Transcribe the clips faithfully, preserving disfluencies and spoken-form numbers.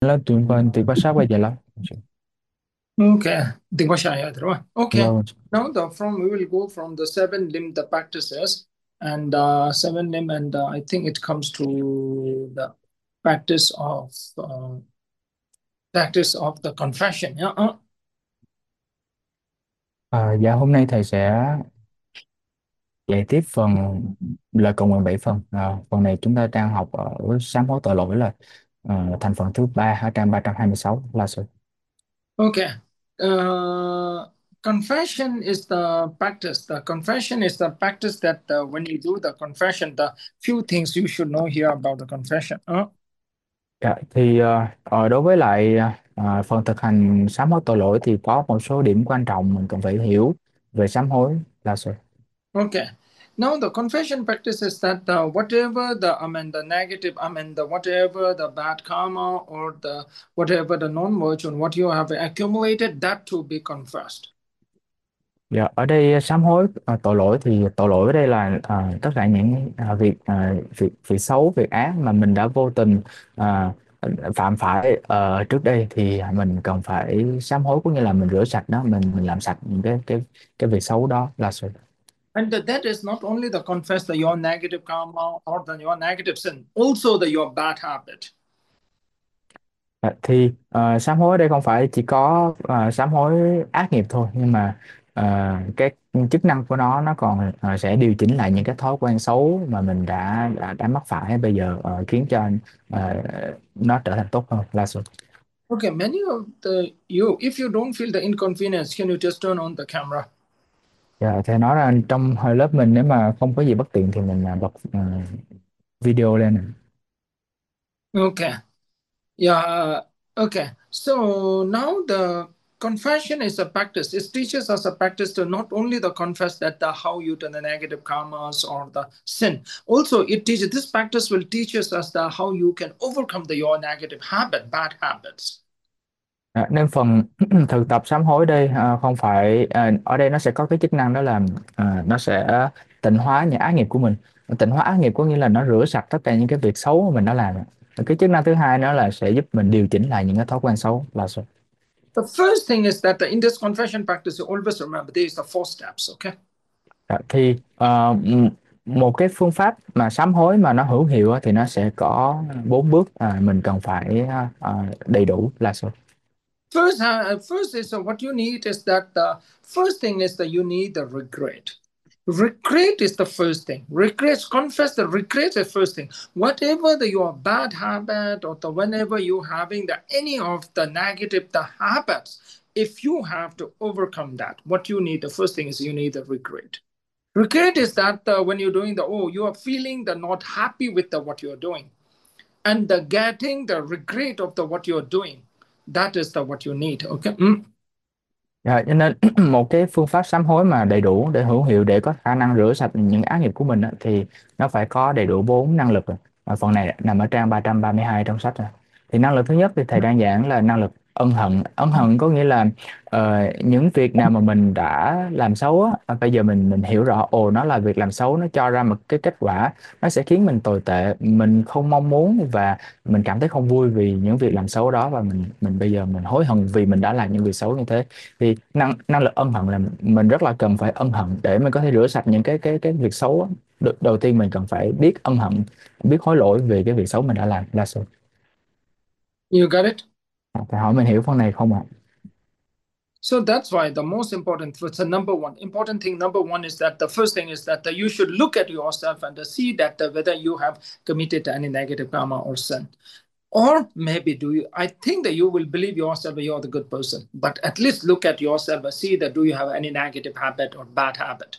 Là tuyệt vời, tuyệt vời sát bây giờ là. Okay, Dingwashaya, right? Okay. Vâng. Now the from we will go from the seven limb the practices and uh, seven limb and uh, I think it comes to the practice of uh, practice of the confession. Yeah. Uh, À, dạ hôm nay thầy sẽ dạy tiếp phần lời cầu nguyện bảy phần. À, phần này chúng ta đang học ở sám hối tội lỗi là à, thành phần thứ ba ở trang ba trăm hai mươi sáu là sự. okay. Uh, confession is the practice. The confession is the practice that uh, when you do the confession, the few things you should know here about the confession. Uh, Dạ, thì ờ, ờ, đối với lại ờ, phần thực hành sám hối tội lỗi thì có một số điểm quan trọng mình cần phải hiểu về sám hối là sự. Okay. Now the confession practice is that uh, whatever the I mean the negative I mean the whatever the bad karma or the whatever the non-virtue what you have accumulated that to be confessed. Dạ, ở đây sám hối ờ, tội lỗi thì tội lỗi ở đây là ờ, tất cả những ờ, việc ờ, việc việc xấu việc ác mà mình đã vô tình ờ, phạm phải ờ, trước đây thì mình cần phải sám hối, cũng như là mình rửa sạch nó, mình mình làm sạch những cái cái cái việc xấu đó là sự. And that that is not only the confess the your negative karma or the your negative sin, also the your bad habit. Ờ, thì ờ, sám hối ở đây không phải chỉ có ờ, sám hối ác nghiệp thôi, nhưng mà ờ, cái chức năng của nó nó còn ờ, sẽ điều chỉnh lại những cái thói quen xấu mà mình đã đã, đã mắc phải bây giờ, ờ, khiến cho ờ, nó trở thành tốt hơn là sự. Okay, many of the you if you don't feel the inconvenience, can you just turn on the camera? Dạ, thầy nói là trong lớp mình nếu mà không có gì bất tiện thì mình ờ, bật ờ, video lên. Okay. Yeah, okay. So now the confession is a practice. It teaches us a practice to not only the confess that the how you turn the negative karmas or the sin. Also, it teaches this practice will teach us the how you can overcome the your negative habit, bad habits. À, nên phần thực tập sám hối đây à, không phải à, ở đây nó sẽ có cái chức năng đó là à, nó sẽ tịnh hóa những ác nghiệp của mình. Tịnh hóa ác nghiệp có nghĩa là nó rửa sạch tất cả những cái việc xấu mà mình đã làm. Cái chức năng thứ hai đó là sẽ giúp mình điều chỉnh lại những cái thói quen xấu là sao? The first thing is that in this confession practice, you always remember there is the four steps. Okay. Dạ, thì ờ, m- một cái phương pháp mà sám hối mà nó hữu hiệu á, thì nó sẽ có bốn bước à, mình cần phải à, đầy đủ là sao? First, uh, first is uh, what you need is that the first thing is that you need the regret. Regret is the first thing. Regret, confess the regret is the first thing. Whatever the your bad habit or the whenever you having the any of the negative the habits, if you have to overcome that, what you need the first thing is you need the regret. Regret is that uh, when you're doing the oh you are feeling the not happy with the what you're doing and the getting the regret of the what you're doing that is the what you need. Okay. Mm. Dạ, cho nên một cái phương pháp sám hối mà đầy đủ để hữu hiệu để có khả năng rửa sạch những ác nghiệp của mình á, thì nó phải có đầy đủ bốn năng lực rồi. Và phần này nằm ở trang ba trăm ba mươi hai trong sách rồi. Thì năng lực thứ nhất thì thầy đang giảng là năng lực ân hận. Ân hận có nghĩa là ờ, những việc nào mà mình đã làm xấu á, à, bây giờ mình mình hiểu rõ ồ nó là việc làm xấu, nó cho ra một cái kết quả, nó sẽ khiến mình tồi tệ, mình không mong muốn và mình cảm thấy không vui vì những việc làm xấu đó, và mình mình bây giờ mình hối hận vì mình đã làm những việc xấu như thế. Thì năng năng lực ân hận là mình rất là cần phải ân hận để mình có thể rửa sạch những cái cái cái việc xấu á. Đầu, đầu tiên mình cần phải biết ân hận, biết hối lỗi về cái việc xấu mình đã làm là sao. You got it. À, thầy hỏi mình hiểu phần này không ạ? So that's why the most important, it's the number one important thing. Number one is that the first thing is that the, you should look at yourself and to see that the, whether you have committed any negative karma or sin. Or maybe do you, I think that you will believe yourself that you're the good person, but at least look at yourself and see that do you have any negative habit or bad habit.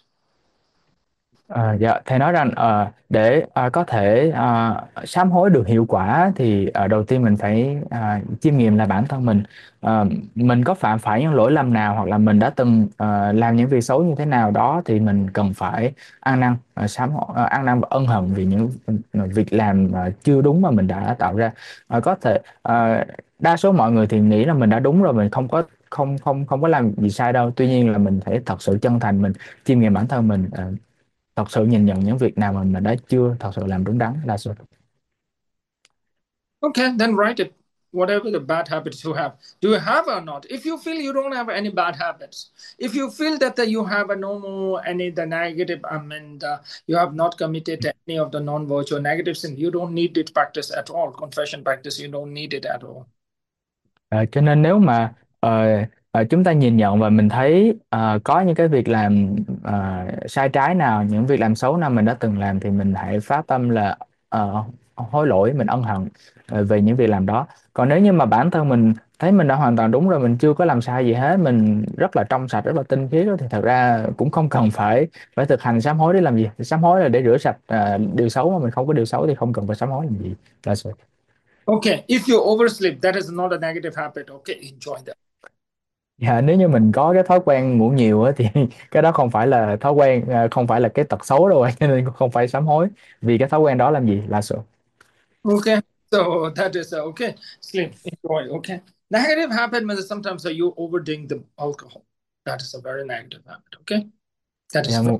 À, dạ, thầy nói rằng ờ, để ờ, có thể ờ, sám hối được hiệu quả thì ờ, đầu tiên mình phải ờ, chiêm nghiệm lại bản thân mình. Ờ, mình có phạm phải những lỗi lầm nào, hoặc là mình đã từng ờ, làm những việc xấu như thế nào đó, thì mình cần phải ăn năn uh, sám hối- ờ, ăn năn và ân hận vì những ờ, việc làm ờ, chưa đúng mà mình đã tạo ra. Ờ, có thể ờ, đa số mọi người thì nghĩ là mình đã đúng rồi, mình không có không không không có làm gì sai đâu. Tuy nhiên là mình phải thật sự chân thành, mình chiêm nghiệm bản thân mình, ờ, thật sự nhìn nhận những việc nào mà mình đã chưa thật sự làm đúng đắn là sự. Okay, then write it. whatever the bad habits you have. Do you have or not? If you feel you don't have any bad habits, if you feel that the, you have a no more any the negative, I mean, the, you have not committed any of the non-virtual negative sin, you don't need it practice at all. Confession practice, you don't need it at all. Ờ, cho nên nếu mà ờ, ờ, chúng ta nhìn nhận và mình thấy ờ, có những cái việc làm ờ, sai trái nào, những việc làm xấu nào mình đã từng làm, thì mình hãy phát tâm là ờ, hối lỗi, mình ân hận ờ, về những việc làm đó. Còn nếu như mà bản thân mình thấy mình đã hoàn toàn đúng rồi, mình chưa có làm sai gì hết, mình rất là trong sạch, rất là tinh khiết đó, thì thật ra cũng không cần phải phải thực hành sám hối để làm gì. Sám hối là để rửa sạch ờ, điều xấu, mà mình không có điều xấu thì không cần phải sám hối làm gì. Là sự. Okay, if you oversleep, that is not a negative habit. Okay, enjoy that. Dạ, nếu như mình có cái thói quen ngủ nhiều á, thì cái đó không phải là thói quen, à, không phải là cái tật xấu đâu, cho nên cũng không phải sám hối vì cái thói quen đó làm gì là sự. Okay, so that is uh, okay. Sleep, enjoy. Okay, negative habit means sometimes uh, you overdrink the alcohol. That is a very negative habit. Okay, that Dạ, is very. một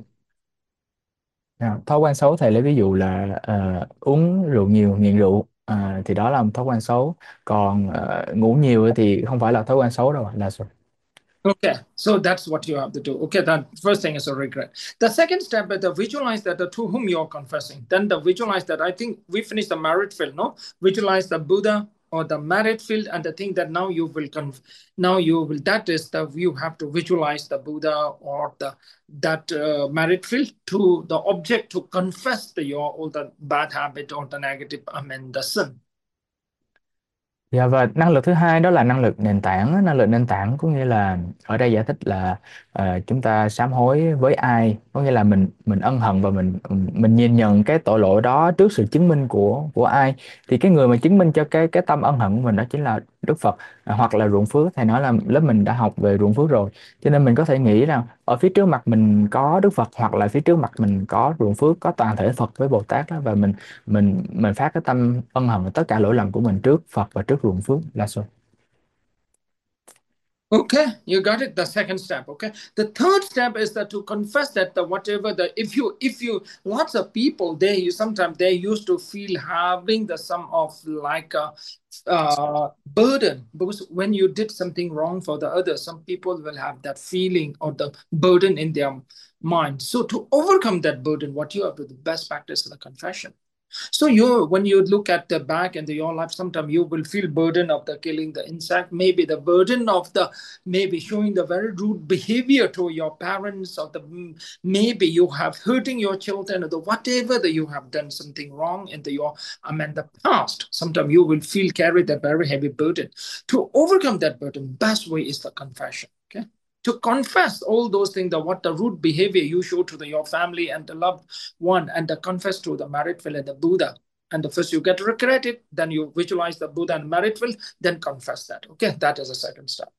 dạ, thói quen xấu thầy lấy ví dụ là ờ, uống rượu nhiều, nghiện rượu, à, thì đó là một thói quen xấu. Còn ờ, ngủ nhiều thì không phải là thói quen xấu đâu là sự. Okay, so that's what you have to do. Okay, that first thing is a regret. The second step is to visualize that the to whom you're confessing. Then the visualize that I think we finished the married field, no? Visualize the Buddha or the married field, and the thing that now you will conf- now you will that is the you have to visualize the Buddha or the that uh, married field to the object to confess the your all the bad habit or the negative I mean the sin. Dạ, và năng lực thứ hai đó là năng lực nền tảng á. Năng lực nền tảng có nghĩa là ở đây giải thích là ờ, chúng ta sám hối với ai, có nghĩa là mình mình ân hận và mình mình nhìn nhận cái tội lỗi đó trước sự chứng minh của của ai. Thì cái người mà chứng minh cho cái cái tâm ân hận của mình đó chính là Đức Phật, à, hoặc là ruộng phước. Thầy nói là lớp mình đã học về ruộng phước rồi, cho nên mình có thể nghĩ rằng ở phía trước mặt mình có Đức Phật, hoặc là phía trước mặt mình có ruộng phước, có toàn thể Phật với Bồ Tát đó, và mình mình mình phát cái tâm ân hận tất cả lỗi lầm của mình trước Phật và trước ruộng phước là số. Okay, you got it. The second step. Okay. The third step is that to confess that the whatever the if you if you lots of people they you sometimes they used to feel having the some of like a uh, burden because when you did something wrong for the others, some people will have that feeling or the burden in their mind. So to overcome that burden, what you have to do, the best practice is the confession. So you, when you look at the back and the, your life, sometimes you will feel burden of the killing the insect, maybe the burden of the maybe showing the very rude behavior to your parents, or the maybe you have hurting your children, or the whatever that you have done something wrong in the your I mean the past. Sometimes you will feel carry that very heavy burden. To overcome that burden, best way is the confession. Okay, to confess all those things, the what the rude behavior you show to the, your family and the loved one, and the confess to the merit and the Buddha. And the first you get regret it, then you visualize the Buddha and merit then confess that. Okay, that is a second step.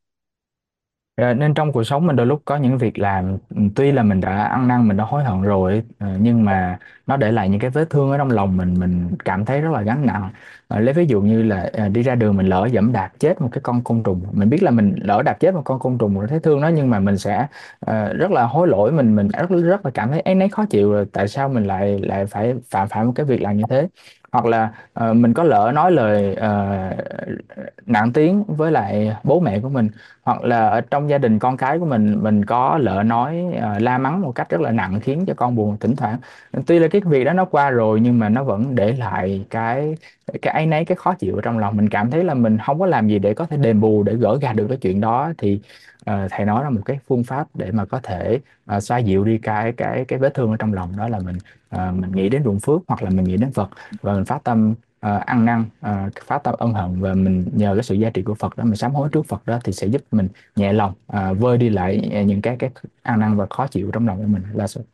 Ờ, Nên trong cuộc sống mình đôi lúc có những việc làm, ừ, tuy là mình đã ăn năn, mình đã hối hận rồi, ờ, nhưng mà nó để lại những cái vết thương ở trong lòng mình mình cảm thấy rất là gánh nặng. Ờ, lấy ví dụ như là ờ, đi ra đường mình lỡ giẫm đạp chết một cái con côn trùng, mình biết là mình lỡ đạp chết một con côn trùng rồi, thấy thương nó, nhưng mà mình sẽ ờ, rất là hối lỗi, mình mình rất rất là cảm thấy áy náy khó chịu, rồi tại sao mình lại lại phải phạm phải một cái việc làm như thế. Hoặc là ờ, mình có lỡ nói lời ờ, nặng tiếng với lại bố mẹ của mình, hoặc là ở trong gia đình con cái của mình mình có lỡ nói ờ, la mắng một cách rất là nặng khiến cho con buồn. Thỉnh thoảng tuy là cái việc đó nó qua rồi, nhưng mà nó vẫn để lại cái cái áy náy, cái khó chịu ở trong lòng mình, cảm thấy là mình không có làm gì để có thể đền bù, để gỡ gạc được cái chuyện đó. Thì ờ, thầy nói là một cái phương pháp để mà có thể ờ, xoa dịu đi cái cái cái vết thương ở trong lòng, đó là mình ờ, mình nghĩ đến ruộng phước, hoặc là mình nghĩ đến Phật, và mình phát tâm ờ, ăn năn, ờ, phát tâm ân hận, và mình nhờ cái sự gia trị của Phật đó, mình sám hối trước Phật đó, thì sẽ giúp mình nhẹ lòng, ờ, vơi đi lại những cái cái ăn năn và khó chịu trong lòng của mình là sự.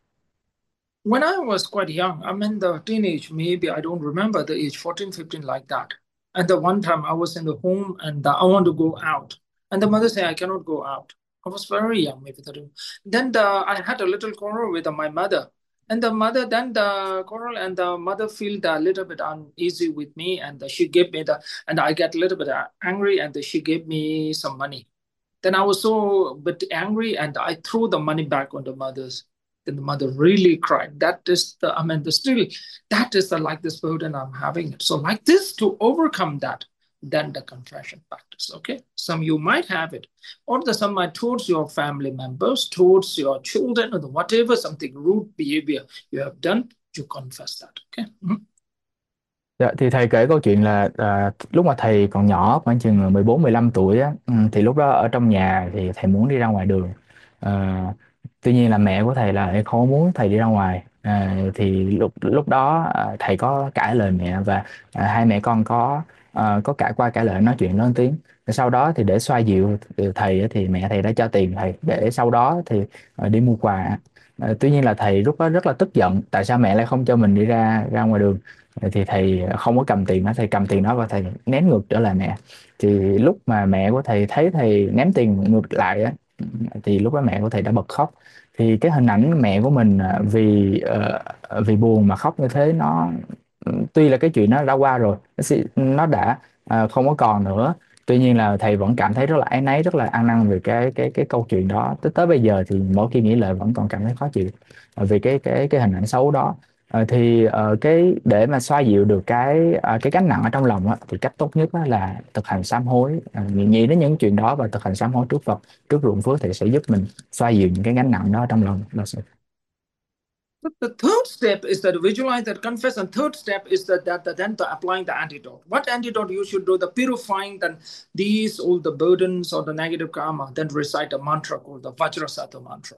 When I was quite young, I'm in the teenage, maybe I don't remember the age, fourteen, fifteen, like that. And the one time I was in the home and I want to go out. And the mother said, I cannot go out. I was very young, maybe thirteen. Then the, I had a little quarrel with my mother. And the mother, then the quarrel and the mother felt a little bit uneasy with me. And she gave me the, and I get a little bit angry and she gave me some money. Then I was so bit angry and I threw the money back on the mother's. Then the mother really cried. That is the, I mean, the still, that is the like this burden I'm having. So like this to overcome that, than the confession practice. Okay, some you might have it, or the some might towards your family members, towards your children, or the whatever something rude behavior you have done, you confess that. Okay. Mhm. Dạ, thì thầy kể câu chuyện là à, lúc mà thầy còn nhỏ khoảng chừng mười bốn mười lăm tuổi á, ừ, thì lúc đó ở trong nhà thì thầy muốn đi ra ngoài đường. À, tuy nhiên là mẹ của thầy là không muốn thầy đi ra ngoài. À, thì lúc lúc đó à, thầy có cãi lời mẹ và à, hai mẹ con có à, có cãi qua cãi lại nói chuyện lớn tiếng. Sau đó thì để xoa dịu thầy á, thì mẹ thầy đã cho tiền thầy để sau đó thì à, đi mua quà. À, tuy nhiên là thầy lúc đó rất là tức giận tại sao mẹ lại không cho mình đi ra ra ngoài đường. Thì thầy không có cầm tiền đó, thầy cầm tiền đó và thầy ném ngược trở lại mẹ. Thì lúc mà mẹ của thầy thấy thầy ném tiền ngược lại á, thì lúc đó mẹ của thầy đã bật khóc. Thì cái hình ảnh mẹ của mình à, vì ờ, vì buồn mà khóc như thế, nó tuy là cái chuyện nó đã qua rồi, nó sẽ- nó đã à, không có còn nữa. Tuy nhiên là thầy vẫn cảm thấy rất là áy náy, rất là ăn năn về cái cái cái câu chuyện đó. Tới tới bây giờ thì mỗi khi nghĩ lại vẫn còn cảm thấy khó chịu à, vì cái cái cái hình ảnh xấu đó. Ờ, thì ờ, cái để mà xoa dịu được cái à, cái gánh nặng ở trong lòng á, thì cách tốt nhất á là thực hành sám hối, à, nghĩ, nghĩ đến những chuyện đó và thực hành sám hối trước Phật, trước ruộng phước thì sẽ giúp mình xoa dịu những cái gánh nặng đó trong lòng. Là sự. The third step is that visualize that confess, and third step is that, that, that then the applying the antidote. What antidote you should do? The purifying then these all the burdens or the negative karma. Then recite a mantra called the Vajrasattva mantra.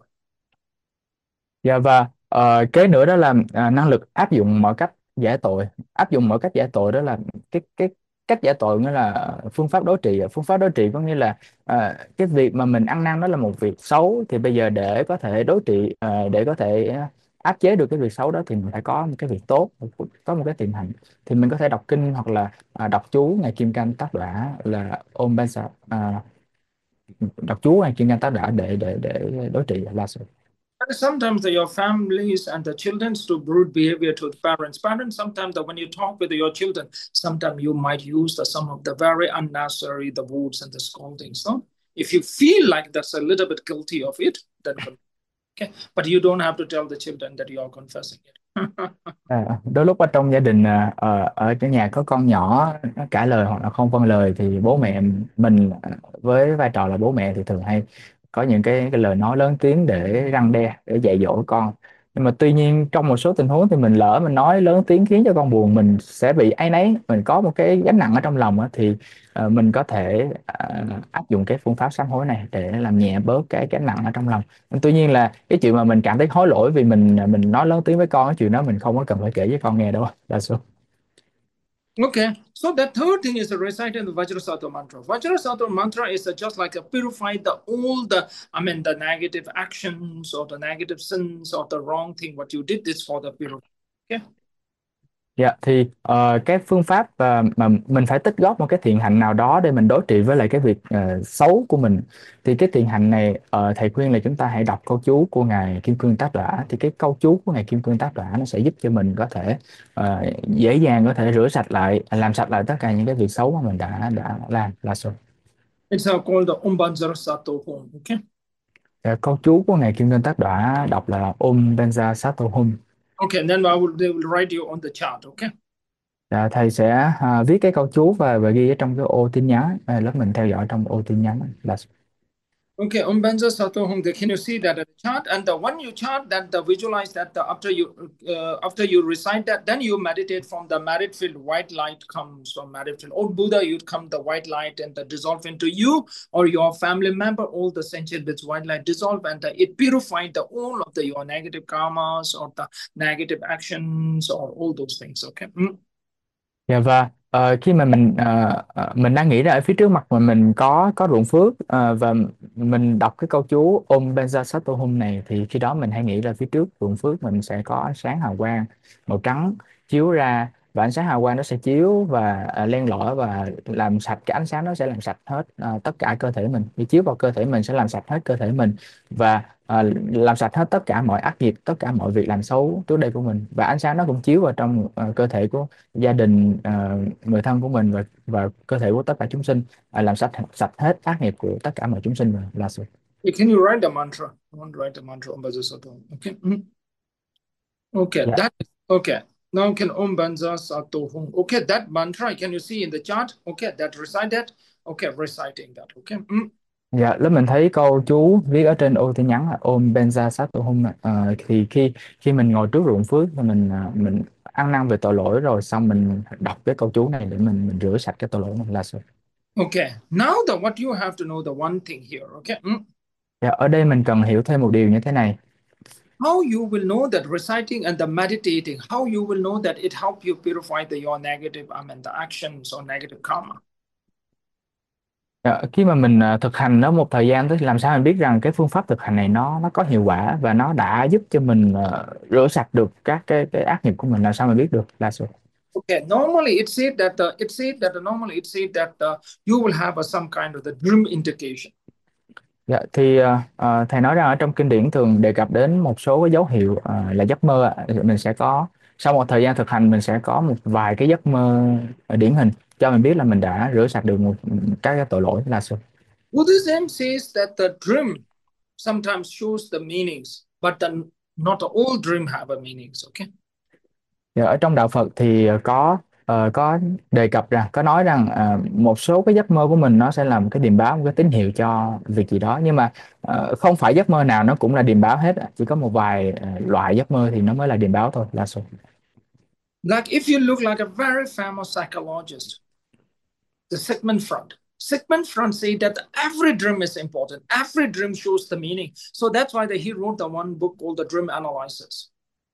Dạ, và ờ, cái nữa đó là à, năng lực áp dụng mọi cách giải tội. Áp dụng mọi cách giải tội đó là cái cái cách giải tội, nghĩa là phương pháp đối trị. Phương pháp đối trị có nghĩa là à, cái việc mà mình ăn năn đó là một việc xấu, thì bây giờ để có thể đối trị, à, để có thể áp chế được cái việc xấu đó thì mình phải có một cái việc tốt, có một cái thiện hành. Thì mình có thể đọc kinh hoặc là à, đọc chú ngày Kim Cang Tác Đỏa là Om Bansa, à, đọc chú ngày Kim Cang Tác Đỏa để để để đối trị là sự. Sometimes your families and the children's do rude behavior to the parents. Parents sometimes that when you talk with your children, sometimes you might use the, some of the very unnecessary the words and the scoldings. No? If you feel like that's a little bit guilty of it, then okay. But you don't have to tell the children that you are confessing it. À, đôi lúc ở trong gia đình à, ở ở cái nhà có con nhỏ nó cãi lời hoặc là không vâng lời, thì bố mẹ mình à, với vai trò là bố mẹ thì thường hay có những cái, cái lời nói lớn tiếng để răn đe, để dạy dỗ con. Nhưng mà tuy nhiên trong một số tình huống thì mình lỡ mình nói lớn tiếng khiến cho con buồn, mình sẽ bị áy náy, mình có một cái gánh nặng ở trong lòng á, thì à, mình có thể à, áp dụng cái phương pháp sám hối này để làm nhẹ bớt cái gánh nặng ở trong lòng. Tuy nhiên là cái chuyện mà mình cảm thấy hối lỗi vì mình mình nói lớn tiếng với con, cái chuyện đó mình không có cần phải kể với con nghe đâu, đa số. Okay, so the third thing is reciting the Vajrasattva mantra. Vajrasattva mantra is just like a purify the all the, I mean, the negative actions or the negative sins or the wrong thing what you did is for the purify. Okay. Dạ, thì ờ, cái phương pháp ờ, mà mình phải tích góp một cái thiện hạnh nào đó để mình đối trị với lại cái việc ờ, xấu của mình. Thì cái thiện hạnh này ờ, thầy khuyên là chúng ta hãy đọc câu chú của ngài Kim Cương Tác Đỏa. Thì cái câu chú của ngài Kim Cương Tác Đỏa nó sẽ giúp cho mình có thể ờ, dễ dàng có thể rửa sạch lại, làm sạch lại tất cả những cái việc xấu mà mình đã đã làm là rồi. It's uh, called the Om Vajrasattva Home. Okay. Dạ, câu chú của ngài Kim Cương Tác Đỏa đọc là Om Benza Sato Hum. Okay, and then I will they will write you on the chart. Okay. Dạ, thầy sẽ à, viết cái câu chú và và ghi ở trong cái ô tin nhắn, à, lớp mình theo dõi trong ô tin nhắn là. Okay, Om Banza Sato Hong, can you see that at the chart? And the one you chart that the visualize that the, after you uh, after you recite that, then you meditate from the merit field, white light comes from merit field. Or Buddha, you'd come the white light and the dissolve into you or your family member, all the sentient bits, white light dissolve, and the, it purified the all of the your negative karmas or the negative actions or all those things. Okay. Mm. Dạ, và ờ, khi mà mình ờ, ờ, mình đang nghĩ ra ở phía trước mặt mà mình có có ruộng phước, ờ, và mình đọc cái câu chú Om Benza Sato Hum này, thì khi đó mình hãy nghĩ là phía trước ruộng phước mình sẽ có ánh sáng hào quang màu trắng chiếu ra, và ánh sáng hào quang nó sẽ chiếu và ờ, len lỏi và làm sạch, cái ánh sáng nó sẽ làm sạch hết ờ, tất cả cơ thể mình. Khi chiếu vào cơ thể mình sẽ làm sạch hết cơ thể mình, và ờ, làm sạch hết tất cả mọi ác nghiệp, tất cả mọi việc làm xấu trước đây của mình. Và ánh sáng nó cũng chiếu vào trong ờ, cơ thể của gia đình, ờ, người thân của mình và và cơ thể của tất cả chúng sinh, à, làm sạch sạch hết ác nghiệp của tất cả mọi chúng sinh rồi là sự. Can you write the mantra? I want to write the mantra Om Banza Sato Hong. Okay. Mm. Okay, Dạ. that okay. Now can Om Banza Sato Hum. Okay, that mantra, can you see in the chart? Okay, that recite that. Okay, reciting that. Okay. Mm. Dạ, lúc mình thấy câu chú viết ở trên ô tin nhắn là Om Benza Sato Hum, ờ, thì khi khi mình ngồi trước ruộng phước thì mình ờ, mình ăn năn về tội lỗi rồi xong mình đọc cái câu chú này để mình mình rửa sạch cái tội lỗi mình là sao? Okay, now the what you have to know the one thing here. Okay. Mm. Dạ, ở đây mình cần hiểu thêm một điều như thế này. How you will know that reciting and the meditating, how you will know that it help you purify the your negative, I mean the actions or negative karma. Dạ, khi mà mình ờ, thực hành nó một thời gian thì làm sao mình biết rằng cái phương pháp thực hành này nó nó có hiệu quả và nó đã giúp cho mình ờ, rửa sạch được các cái cái ác nghiệp của mình, làm sao mình biết được là sao? Okay, normally it said that the it said that the, normally it said that the, you will have a, some kind of the dream indication. Dạ, thì ờ, ờ, thầy nói rằng ở trong kinh điển thường đề cập đến một số cái dấu hiệu ờ, là giấc mơ ạ. Mình sẽ có sau một thời gian thực hành mình sẽ có một vài cái giấc mơ ờ, điển hình cho mình biết là mình đã rửa sạch được một các cái tội lỗi là sao. Buddhism says that the dream sometimes shows the meanings, but then not all dream have a meanings. Okay. Dạ, ở trong đạo Phật thì ờ, có ờ, có đề cập rằng có nói rằng ờ, một số cái giấc mơ của mình nó sẽ là một cái điềm báo, một cái tín hiệu cho việc gì đó, nhưng mà ờ, không phải giấc mơ nào nó cũng là điềm báo hết ạ. Chỉ có một vài ờ, loại giấc mơ thì nó mới là điềm báo thôi là sao. Like if you look like a very famous psychologist, the Sigmund Freud. Sigmund Freud said that every dream is important. Every dream shows the meaning. So that's why the, he wrote the one book called the Dream Analysis.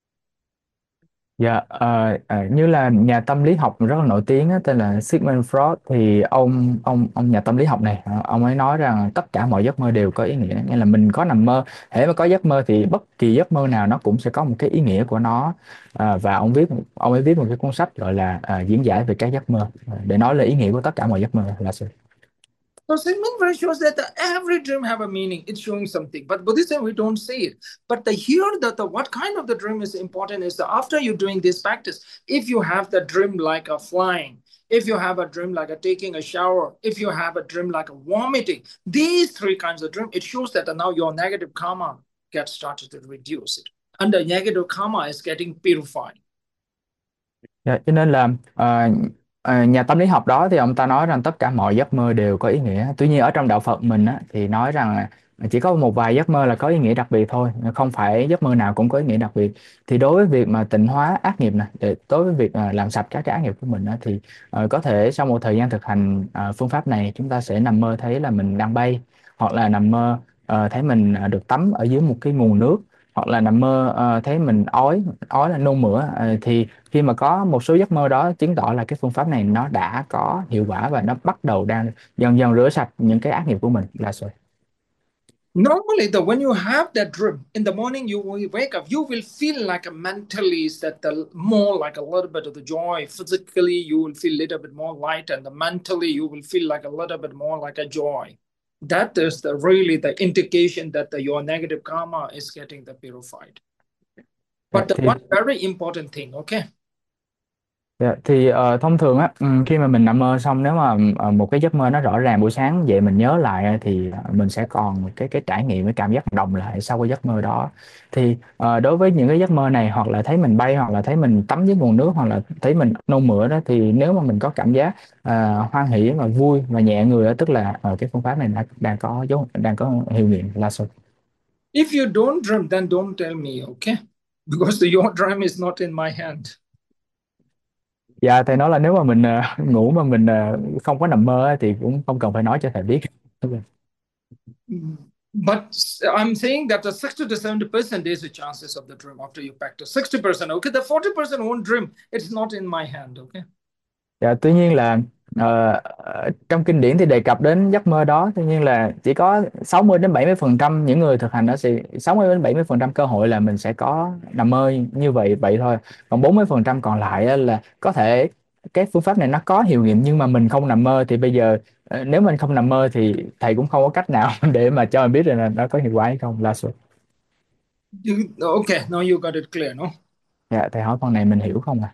Dạ, ờ, ờ, như là nhà tâm lý học rất là nổi tiếng á, tên là Sigmund Freud, thì ông ông ông nhà tâm lý học này ờ, ông ấy nói rằng tất cả mọi giấc mơ đều có ý nghĩa, nghĩa là mình có nằm mơ, hễ mà có giấc mơ thì bất kỳ giấc mơ nào nó cũng sẽ có một cái ý nghĩa của nó. Ờ, và ông viết ông ấy viết một cái cuốn sách gọi là ờ, diễn giải về các giấc mơ, ờ, để nói lên ý nghĩa của tất cả mọi giấc mơ là sao. So Sigmund Freud shows that the, every dream have a meaning. It's showing something. But Buddhism, we don't see it. But the here that the what kind of the dream is important is that after you're doing this practice, if you have the dream like a flying, if you have a dream like a taking a shower, if you have a dream like a vomiting, these three kinds of dream, it shows that now your negative karma gets started to reduce it. And the negative karma is getting purified. Dạ, cho nên là ờ, ờ, nhà tâm lý học đó thì ông ta nói rằng tất cả mọi giấc mơ đều có ý nghĩa. Tuy nhiên ở trong đạo Phật mình á, thì nói rằng là chỉ có một vài giấc mơ là có ý nghĩa đặc biệt thôi, không phải giấc mơ nào cũng có ý nghĩa đặc biệt. Thì đối với việc mà tịnh hóa ác nghiệp này, để đối với việc ờ, làm sạch các cái ác nghiệp của mình á, thì ờ, có thể sau một thời gian thực hành ờ, phương pháp này chúng ta sẽ nằm mơ thấy là mình đang bay, hoặc là nằm mơ ờ, thấy mình ờ, được tắm ở dưới một cái nguồn nước, hoặc là nằm mơ ờ, thấy mình ói ói là nôn mửa. Ờ, thì khi mà có một số giấc mơ đó chứng tỏ là cái phương pháp này nó đã có hiệu quả và nó bắt đầu đang dần dần rửa sạch những cái ác nghiệp của mình là rồi. Normally, the when you have that dream in the morning, you will wake up, you will feel like a mentally is that the more like a little bit of the joy. Physically, you will feel a little bit more light, and the mentally, you will feel like a little bit more like a joy. That is the really the indication that the, your negative karma is getting the purified. Dạ, But the thì one very important thing, okay, dạ, thì ờ, thông thường á, ừm, khi mà mình nằm mơ xong, nếu mà ờ, một cái giấc mơ nó rõ ràng buổi sáng dậy mình nhớ lại á, thì ờ, mình sẽ còn một cái cái trải nghiệm, cái cảm giác đồng lại sau cái giấc mơ đó. Thì ờ, đối với những cái giấc mơ này, hoặc là thấy mình bay, hoặc là thấy mình tắm dưới nguồn nước, hoặc là thấy mình nôn mửa đó, thì nếu mà mình có cảm giác ờ, hoan hỉ và vui và nhẹ người á, tức là ờ, cái phương pháp này đang đang có dấu đang có hiệu nghiệm là sao. if you don't dream, then don't tell me, okay, because the, your dream is not in my hand. Dạ, thầy nói là nếu mà mình ờ, ngủ mà mình ờ, không có nằm mơ á, thì cũng không cần phải nói cho thầy biết. But I'm saying that the sixty to seventy percent is the chances of the dream after you practice. sixty percent, okay? The forty percent won't dream. It's not in my hand, okay? Dạ, tuy nhiên là ờ, ờ, trong kinh điển thì đề cập đến giấc mơ đó, tuy nhiên là chỉ có sáu mươi đến bảy mươi phần trăm những người thực hành đó sẽ sáu mươi đến bảy mươi phần trăm cơ hội là mình sẽ có nằm mơ như vậy vậy thôi. Còn bốn mươi phần trăm còn lại á là có thể cái phương pháp này nó có hiệu nghiệm nhưng mà mình không nằm mơ, thì bây giờ ờ, nếu mình không nằm mơ thì thầy cũng không có cách nào để mà cho mình biết rằng là nó có hiệu quả hay không là sao. You, okay, now you got it clear, no? Dạ, thầy hỏi phần này mình hiểu không ạ?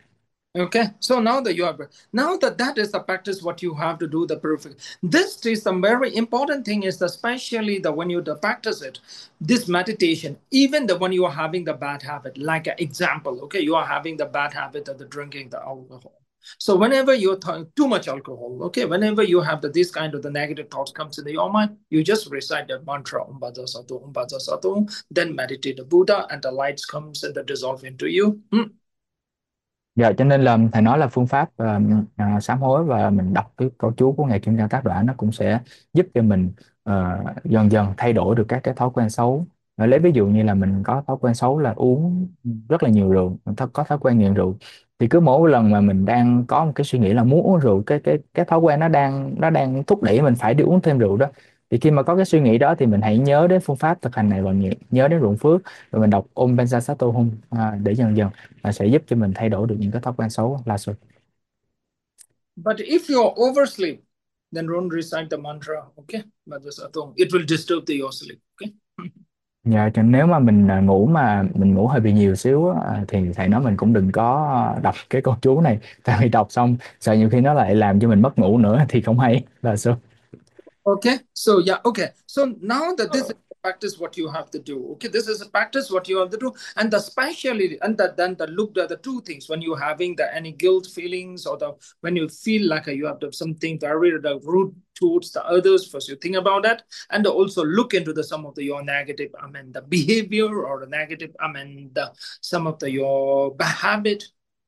Okay, so now that you are now that that is the practice what you have to do the perfect. This is the very important thing is especially the when you the practice it, this meditation, even the when you are having the bad habit, like an example, okay, you are having the bad habit of the drinking the alcohol. So whenever you're th- too much alcohol, okay, whenever you have the, this kind of the negative thoughts comes into your mind, you just recite that mantra Om Bhaja Sato, Om Bhaja Sato, then meditate the Buddha, and the lights comes and the dissolve into you. Hmm. Dạ, cho nên là thầy nói là phương pháp ờ, à, sám hối và mình đọc cái câu chú của Ngài Kim Cang Tác Đoản nó cũng sẽ giúp cho mình ờ, dần dần thay đổi được các cái thói quen xấu. Ờ, lấy ví dụ như là mình có thói quen xấu là uống rất là nhiều rượu, mình th- có thói quen nghiện rượu, thì cứ mỗi lần mà mình đang có một cái suy nghĩ là muốn uống rượu, cái cái cái thói quen nó đang nó đang thúc đẩy mình phải đi uống thêm rượu đó, thì khi mà có cái suy nghĩ đó thì mình hãy nhớ đến phương pháp thực hành này và nhớ nhớ đến ruộng phước, rồi mình đọc Om Benza Sato Hum à, để dần dần là sẽ giúp cho mình thay đổi được những cái thói quen xấu là sự. But if you oversleep, then don't recite the mantra, okay? But this atom, it will disturb the your sleep, okay? Dạ, cho nếu mà mình à, ngủ mà mình ngủ hơi bị nhiều xíu á, à, thì thầy nói mình cũng đừng có à, đọc cái câu chú này, tại vì đọc xong sợ nhiều khi nó lại làm cho mình mất ngủ nữa thì không hay là sao. Okay, so yeah, okay. So now that this is the practice what you have to do. Okay, this is a practice what you have to do, and the speciality, and that then the look at the two things when you're having the any guilt feelings or the when you feel like you have to something very the rude towards the others. First, you think about that, and also look into the some of the your negative, I mean, the behavior or the negative, I mean, the some of the your bad habit.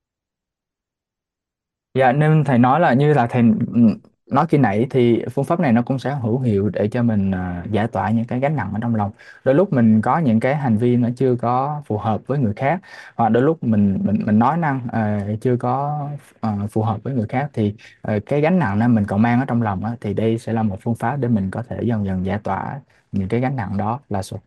Dạ, nên thầy nói là như là thầy ừ, nói khi nãy thì phương pháp này nó cũng sẽ hữu hiệu để cho mình à, giải tỏa những cái gánh nặng ở trong lòng. Đôi lúc mình có những cái hành vi nó chưa có phù hợp với người khác, hoặc đôi lúc mình mình mình nói năng à, chưa có à, phù hợp với người khác, thì à, cái gánh nặng đó mình còn mang ở trong lòng á, thì đây sẽ là một phương pháp để mình có thể dần dần giải tỏa những cái gánh nặng đó là sao.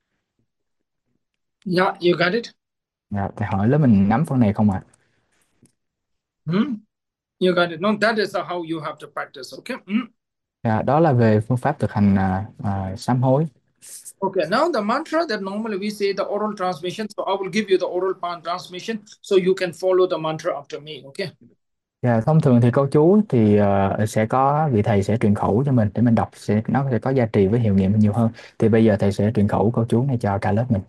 Yeah, you got it. Dạ, thầy hỏi lớp mình nắm phần này không ạ? Hmm? You got it. No, that is how you have to practice. Okay. Hmm? Dạ, đó là về phương pháp thực hành à, à, sám hối. Okay, now the mantra that normally we say the oral transmission. So I will give you the oral pan transmission so you can follow the mantra after me. Okay. Dạ, thông thường thì câu chú thì ờ, sẽ có vị thầy sẽ truyền khẩu cho mình để mình đọc, sẽ nó sẽ có giá trị với hiệu nghiệm nhiều hơn. Thì bây giờ thầy sẽ truyền khẩu câu chú này cho cả lớp mình.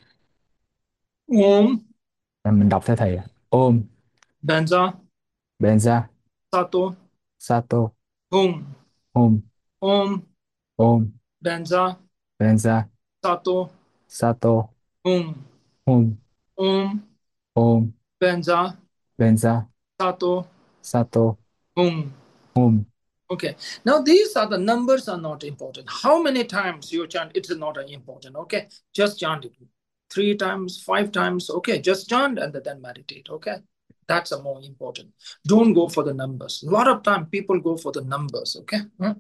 Om Và mình đọc theo thầy ạ. Om Benza Benza Sato Sato Hum. Om Om Om Benza Benza Sato Sato Hum. Om Om Om Benza Benza Sato Sato Hum. Om. Okay. Now these are the numbers are not important. How many times you chant, it's not important. Okay. Just chant it. Three times, five times. Okay. Just chant and then meditate. Okay. That's a more important. Don't go for the numbers. A lot of time people go for the numbers. Okay. Hmm?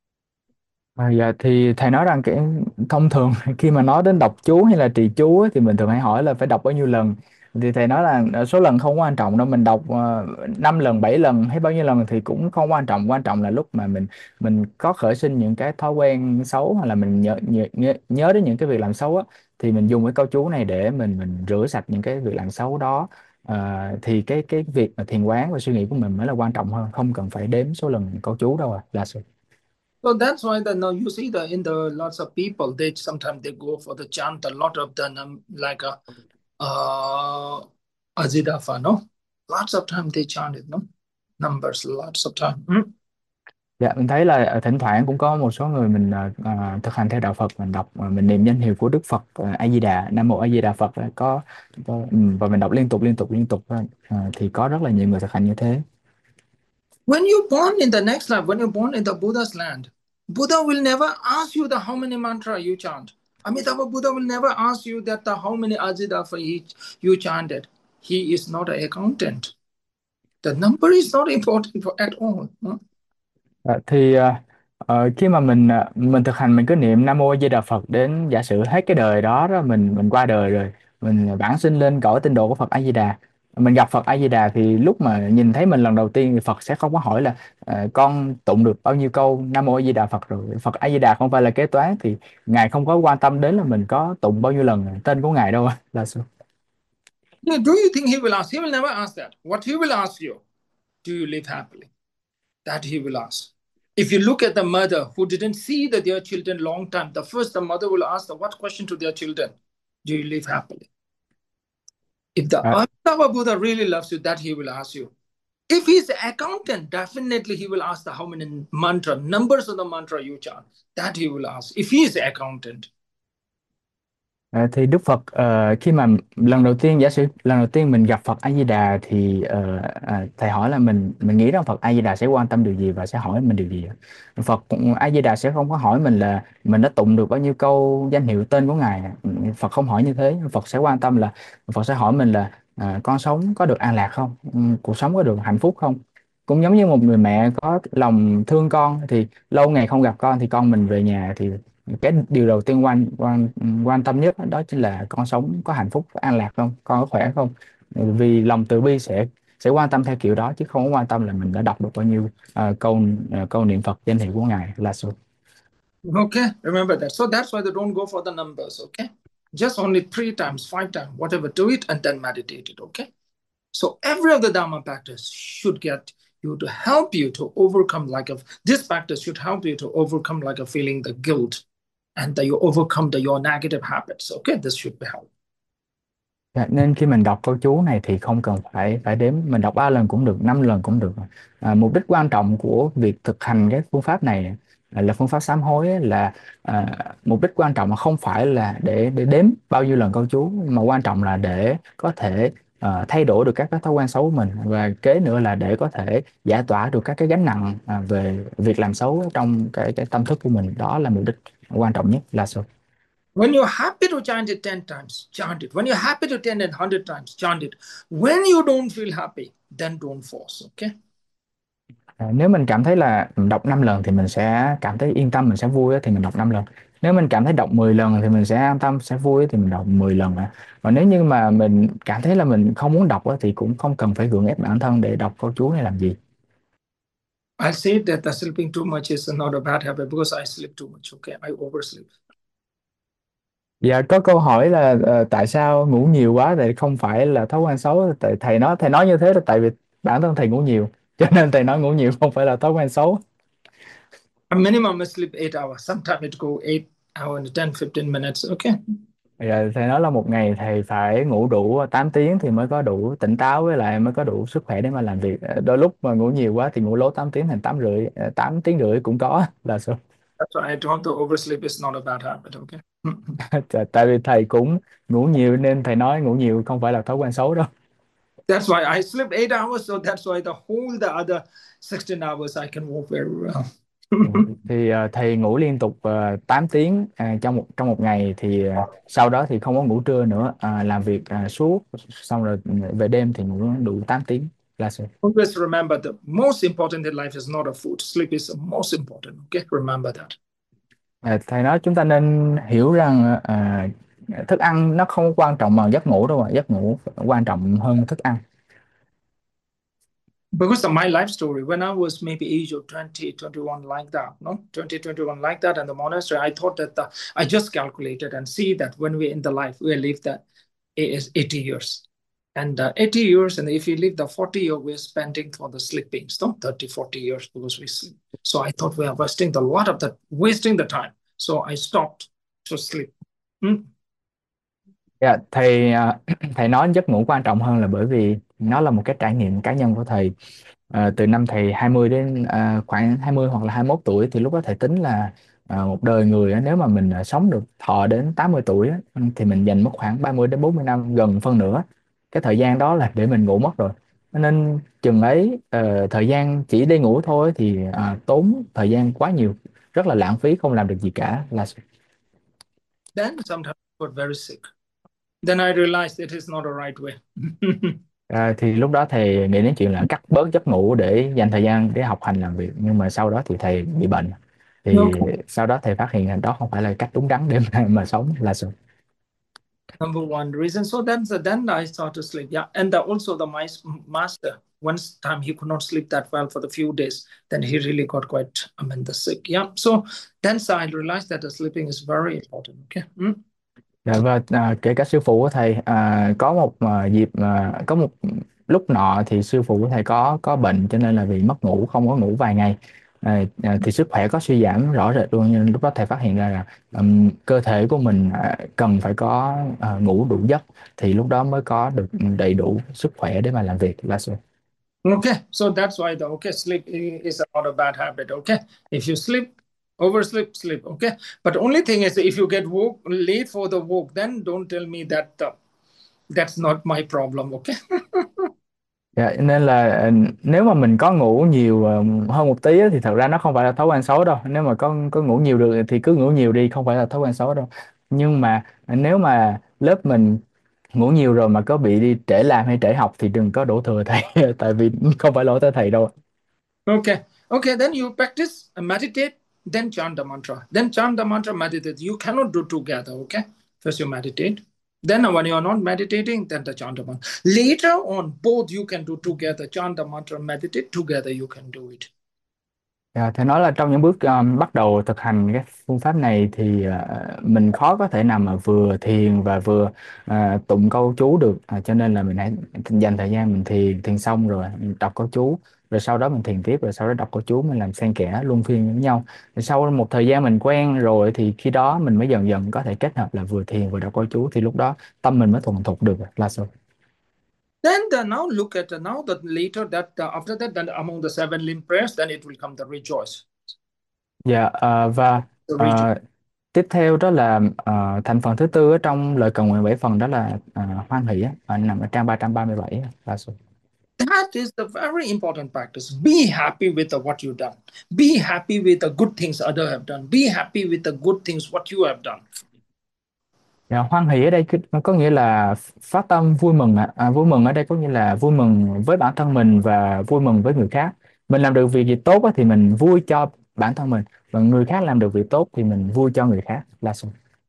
À, dạ thì thầy nói rằng cái thông thường khi mà nói đến đọc chú hay là trì chú ấy, thì mình thường hay hỏi là phải đọc bao nhiêu lần, thì thầy nói là ờ, số lần không quan trọng đâu, mình đọc uh, năm lần bảy lần hay bao nhiêu lần thì cũng không quan trọng, quan trọng là lúc mà mình mình có khởi sinh những cái thói quen xấu, hoặc là mình nhớ nhớ, nhớ, nhớ đến những cái việc làm xấu á, thì mình dùng cái câu chú này để mình mình rửa sạch những cái việc làm xấu đó. Ờ, thì cái cái việc mà thiền quán và suy nghĩ của mình mới là quan trọng hơn, không cần phải đếm số lần câu chú đâu à là sự. So that's why the now you see the in the lots of people they sometimes they go for the chant a lot of the num like a uh Azidafa, no? Lots of time they chant it, no? Numbers, lots of time. Hmm? Dạ, mình thấy là ờ, thỉnh thoảng cũng có một số người mình ờ, ờ, thực hành theo đạo Phật, mình đọc ờ, mình niệm danh hiệu của Đức Phật ờ, A Di Đà, Nam Mô A Di Đà Phật ờ, có, có ừ, và mình đọc liên tục liên tục liên tục ờ, ờ, thì có rất là nhiều người thực hành như thế. When you're born in the next life, when you're born in the Buddha's land, Buddha will never ask you the how many mantra you chant. Amitabha Buddha will never ask you that the how many Ajidafa he, you chanted. He is not an accountant. The number is not important for at all. Huh? Ờ, thì ờ, ờ, khi mà mình ờ, mình thực hành, mình cứ niệm Nam Mô A Di Đà Phật đến giả sử hết cái đời đó đó, mình mình qua đời rồi, mình vãng sinh lên cõi tinh độ của Phật A Di Đà, mình gặp Phật A Di Đà, thì lúc mà nhìn thấy mình lần đầu tiên thì Phật sẽ không có hỏi là ờ, con tụng được bao nhiêu câu Nam Mô A Di Đà Phật rồi. Phật A Di Đà không phải là kế toán, thì ngài không có quan tâm đến là mình có tụng bao nhiêu lần tên của ngài đâu là sao. Yeah, do you think he will ask? He will never ask that. What he will ask you, do you live happily? That he will ask. If you look at the mother who didn't see that their children long time, the first the mother will ask the what question to their children? Do you live happily? If the À, Amitabha Buddha really loves you, that he will ask you. If he's an accountant, definitely he will ask the how many mantra, numbers of the mantra you chant. That he will ask. If he is an accountant. À, thì Đức Phật ờ, khi mà lần đầu tiên giả sử lần đầu tiên mình gặp Phật A Di Đà thì ờ, à, thầy hỏi là mình mình nghĩ rằng Phật A Di Đà sẽ quan tâm điều gì và sẽ hỏi mình điều gì. Phật cũng- A Di Đà sẽ không có hỏi mình là mình đã tụng được bao nhiêu câu danh hiệu tên của Ngài. Phật không hỏi như thế. Phật sẽ quan tâm là Phật sẽ hỏi mình là à, con sống có được an lạc không? Ừ, cuộc sống có được hạnh phúc không? Cũng giống như một người mẹ có lòng thương con thì lâu ngày không gặp con thì con mình về nhà thì cái điều đầu tiên quan quan quan tâm nhất đó chính là con sống có hạnh phúc có an lạc không, con có khỏe không. Vì lòng từ bi sẽ sẽ quan tâm theo kiểu đó chứ không có quan tâm là mình đã đọc được bao nhiêu ờ, câu ờ, câu niệm Phật danh hiệu của ngài là sự. Okay, remember that. So that's why they don't go for the numbers. Okay, just only three times, five times, whatever, do it and then meditate it. Okay. So every of the Dharma practice should get you to help you to overcome like a this practice should help you to overcome like a feeling the guilt and that you overcome the your negative habits. Okay, this should be help. Dạ, nên khi mình đọc câu chú này thì không cần phải phải đếm, mình đọc ba lần cũng được, năm lần cũng được. À, mục đích quan trọng của việc thực hành cái phương pháp này là, là phương pháp sám hối ấy, là à, mục đích quan trọng là không phải là để để đếm bao nhiêu lần câu chú, mà quan trọng là để có thể à, thay đổi được các cái thói quen xấu của mình, và kế nữa là để có thể giải tỏa được các cái gánh nặng à, về việc làm xấu trong cái cái tâm thức của mình. Đó là mục đích quan trọng nhất là sự. When you're happy to chant it ten times, chant it. When you're happy to chant it one hundred times, chant it. When you don't feel happy, then don't force. Okay. À, nếu mình cảm thấy là đọc năm lần thì mình sẽ cảm thấy yên tâm, mình sẽ vui á, thì mình đọc năm lần. Nếu mình cảm thấy đọc mười lần thì mình sẽ an tâm, sẽ vui á, thì mình đọc mười lần ạ. Còn nếu như mà mình cảm thấy là mình không muốn đọc á, thì cũng không cần phải gượng ép bản thân để đọc câu chú này làm gì. I say that the sleeping too much is not a bad habit because I sleep too much. Okay, I oversleep. Dạ có câu hỏi là ờ, tại sao ngủ nhiều quá thì không phải là thói quen xấu. Tại thầy nói thầy nói như thế là tại vì bản thân thầy ngủ nhiều cho nên thầy nói ngủ nhiều không phải là thói quen xấu. A minimum I sleep eight hours. Sometimes it go eight hour and ten, fifteen minutes. Okay. Dạ, thầy nói là một ngày thầy phải ngủ đủ tám tiếng thì mới có đủ tỉnh táo, với lại mới có đủ sức khỏe để mà làm việc. Ờ, Đôi lúc mà ngủ nhiều quá thì ngủ lố tám tiếng thành tám rưỡi, ờ, tám tiếng rưỡi cũng có là sao? That's why I don't to oversleep is not a bad habit. Okay. Tại tại vì thầy cũng ngủ nhiều nên thầy nói ngủ nhiều không phải là thói quen xấu đâu. That's why I sleep eight hours. So that's why the whole the other sixteen hours I can walk very well. Ừ, thì ờ, thầy ngủ liên tục uh, tám tiếng ờ, trong một trong một ngày thì ờ, sau đó thì không có ngủ trưa nữa. Ờ, làm việc ờ, suốt xong rồi về đêm thì ngủ đủ tám tiếng là sao? Always remember the most important in life is not a food. Sleep is the most important. Okay. Remember that. À, thầy nói chúng ta nên hiểu rằng à, thức ăn nó không quan trọng bằng giấc ngủ đâu, mà giấc ngủ quan trọng hơn thức ăn. Because of my life story, when I was maybe age of twenty, twenty-one, like that, no, twenty, twenty-one, like that, in the monastery, I thought that the, I just calculated and see that when we're in the life, we live that is eighty years. And uh, eighty years, and if you live the forty year, we're spending for the sleeping, so thirty, forty years because we sleep. So I thought we are wasting the lot of that, wasting the time. So I stopped to sleep. Hmm? Dạ, thầy à, thầy nói giấc ngủ quan trọng hơn là bởi vì nó là một cái trải nghiệm cá nhân của thầy. À, từ năm thầy hai mươi đến à, khoảng hai mươi hoặc là hai mươi mốt tuổi thì lúc đó thầy tính là à, một đời người á, nếu mà mình à, sống được thọ đến tám mươi tuổi á, thì mình dành mất khoảng ba mươi đến bốn mươi năm, gần phân nửa cái thời gian đó là để mình ngủ mất rồi. Cho nên chừng ấy ờ, thời gian chỉ đi ngủ thôi thì à, tốn thời gian quá nhiều, rất là lãng phí, không làm được gì cả là. Then sometimes I got very sick. Then I realized it is not a right way. À, thì lúc đó thầy nghĩ đến chuyện là cắt bớt giấc ngủ để dành thời gian để học hành làm việc, nhưng mà sau đó thì thầy bị bệnh, thì Okay. sau đó thầy phát hiện là đó không phải là cách đúng đắn để mà, mà sống là sự. Number one reason. So then, so then I started to sleep. Yeah, and the, also the my master. Once time he could not sleep that well for the few days. Then he really got quite, I mean, the sick. Yeah. So then so I realized that the sleeping is very important. Okay. Mm. Dạ, và à, kể cả sư phụ của thầy, à, có một à, dịp à, có một lúc nọ thì sư phụ của thầy có có bệnh, cho nên là vì mất ngủ, không có ngủ vài ngày, à, à, thì sức khỏe có suy giảm rõ rệt luôn. Nhưng lúc đó thầy phát hiện ra là ừm, cơ thể của mình à, cần phải có à, ngủ đủ giấc, thì lúc đó mới có được đầy đủ sức khỏe để mà làm việc là sư. Okay, so that's why the okay sleep is not a bad habit. Okay, if you sleep, oversleep, sleep. Okay, but only thing is if you get woke late for the woke, then don't tell me that uh, that's not my problem. Okay. Dạ, nên là ờ, nếu mà mình có ngủ nhiều ờ, hơn một tí á, thì thật ra nó không phải là thói quen xấu đâu. Nếu mà có có ngủ nhiều được thì cứ ngủ nhiều đi, không phải là thói quen xấu đâu. Nhưng mà ờ, nếu mà lớp mình ngủ nhiều rồi mà có bị đi trễ làm hay trễ học thì đừng có đổ thừa thầy, tại vì không phải lỗi tới thầy đâu. Okay. Okay. Then you practice and meditate, then chant the mantra. Then chant the mantra, meditate. You cannot do together. Okay. First you meditate. Then when you are not meditating, then the chant the mantra. Later on, both you can do together. Chant the mantra, meditate together. You can do it. Dạ, thầy nói là trong những bước um, bắt đầu thực hành cái phương pháp này thì uh, mình khó có thể nào mà vừa thiền và vừa uh, tụng câu chú được. À, cho nên là mình hãy dành thời gian mình thiền, thiền xong rồi mình đọc câu chú, rồi sau đó mình thiền tiếp, rồi sau đó đọc câu chú, mình làm xen kẽ luân phiên với nhau. Rồi sau một thời gian mình quen rồi thì khi đó mình mới dần dần có thể kết hợp là vừa thiền vừa đọc câu chú, thì lúc đó tâm mình mới thuần thục được là sao. Then the, now look at the, now that later that uh, after that then among the seven limb prayers then it will come the rejoice. Dạ, ờ, và The rejoice. ờ, tiếp theo đó là ờ, thành phần thứ tư ở trong lời cầu nguyện bảy phần, đó là ờ, hoan hỷ á, ờ, nằm ở trang ba trăm ba mươi bảy á, là số. That is the very important practice. Be happy with the, what you've done. Be happy with the good things other have done. Be happy with the good things what you have done. Dạ, hoan hỷ ở đây cứ- có nghĩa là phát tâm vui mừng ạ. À, vui mừng ở đây có nghĩa là vui mừng với bản thân mình và vui mừng với người khác. Mình làm được việc gì tốt á, thì mình vui cho bản thân mình, và người khác làm được việc tốt thì mình vui cho người khác là số.